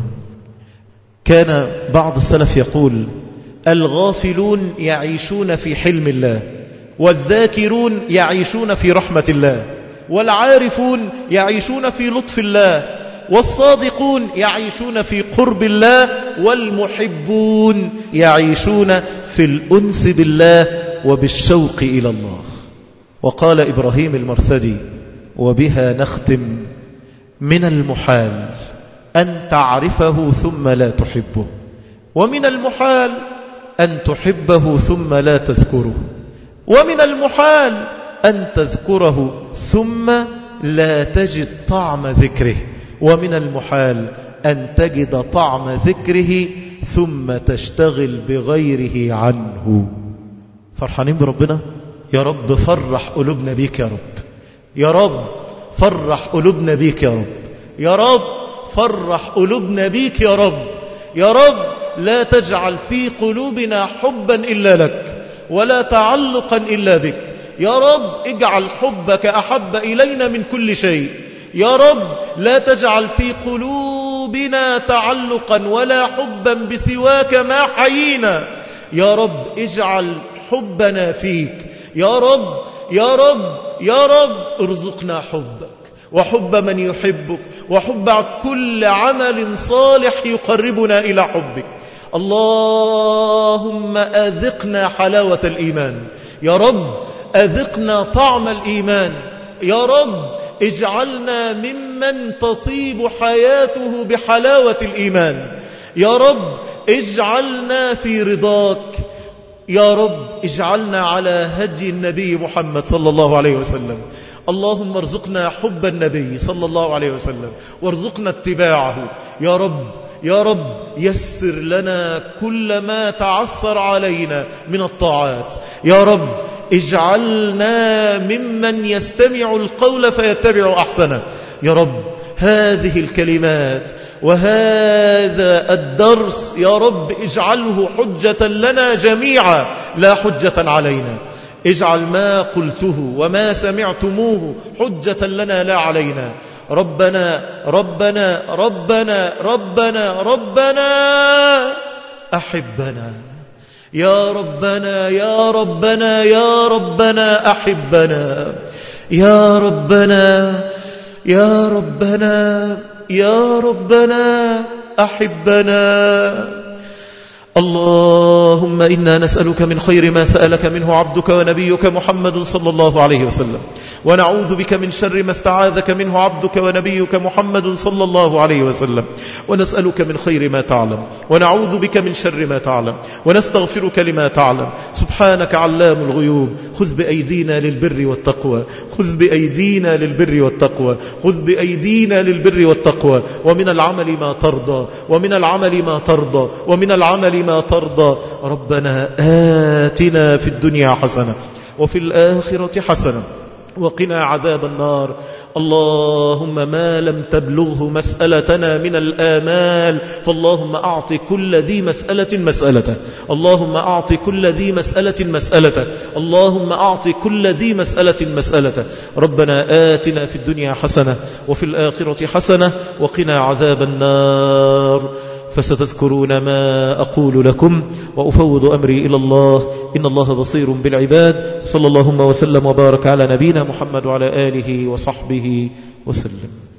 كان بعض السلف يقول الغافلون يعيشون في حلم الله، والذاكرون يعيشون في رحمة الله، والعارفون يعيشون في لطف الله، والصادقون يعيشون في قرب الله، والمحبون يعيشون في الأنس بالله وبالشوق إلى الله. وقال إبراهيم المرثدي وبها نختم: من المحال أن تعرفه ثم لا تحبه، ومن المحال أن تحبه ثم لا تذكره، ومن المحال أن تذكره ثم لا تجد طعم ذكره، ومن المحال أن تجد طعم ذكره ثم تشتغل بغيره عنه. فرحانين بربنا؟ يا رب فرح قلوبنا بيك يا رب، يا رب فرح قلوبنا بيك يا رب، يا رب فرح قلوبنا بيك يا رب، يا رب لا تجعل في قلوبنا حبا إلا لك ولا تعلقا إلا بك، يا رب اجعل حبك أحب إلينا من كل شيء، يا رب لا تجعل في قلوبنا تعلقا ولا حبا بسواك ما حيينا، يا رب اجعل حبنا فيك، يا رب يا رب يا رب ارزقنا حبك وحب من يحبك وحب كل عمل صالح يقربنا إلى حبك. اللهم أذقنا حلاوة الإيمان يا رب، أذقنا طعم الإيمان يا رب، اجعلنا ممن تطيب حياته بحلاوة الإيمان يا رب، اجعلنا في رضاك يا رب، اجعلنا على هدي النبي محمد صلى الله عليه وسلم. اللهم ارزقنا حب النبي صلى الله عليه وسلم وارزقنا اتباعه يا رب. يا رب يسر لنا كل ما تعسر علينا من الطاعات يا رب، اجعلنا ممن يستمع القول فيتبع أحسنه يا رب. هذه الكلمات وهذا الدرس يا رب اجعله حجة لنا جميعا لا حجة علينا. اجعل ما قلته وما سمعتموه حجة لنا لا علينا. ربنا ربنا ربنا ربنا ربنا أحبنا يا ربنا يا ربنا يا ربنا أحبنا يا ربنا يا ربنا يا ربنا أحبنا. اللهم إنا نسألك من خير ما سألك منه عبدك ونبيك محمد صلى الله عليه وسلم، ونعوذ بك من شر ما استعاذك منه عبدك ونبيك محمد صلى الله عليه وسلم، ونسألك من خير ما تعلم ونعوذ بك من شر ما تعلم ونستغفرك لما تعلم. سبحانك علام الغيوب، خذ بأيدينا للبر والتقوى، خذ بأيدينا للبر والتقوى، خذ بأيدينا للبر والتقوى، ومن العمل ما ترضى، ومن العمل ما ترضى، ومن العمل ما ترضى. ربنا آتنا في الدنيا حسنة وفي الآخرة حسنة وقنا عذاب النار. اللهم ما لم تبلغه مسألتنا من الآمال فاللهم أعط كل ذي مسألة مسألته، اللهم أعط كل ذي مسألة مسألته، اللهم أعط كل ذي مسألة مسألته. ربنا آتنا في الدنيا حسنة وفي الآخرة حسنة وقنا عذاب النار. فستذكرون ما أقول لكم وأفوض أمري إلى الله، إن الله بصير بالعباد. صلى اللهم وسلم وبارك على نبينا محمد وعلى آله وصحبه وسلم.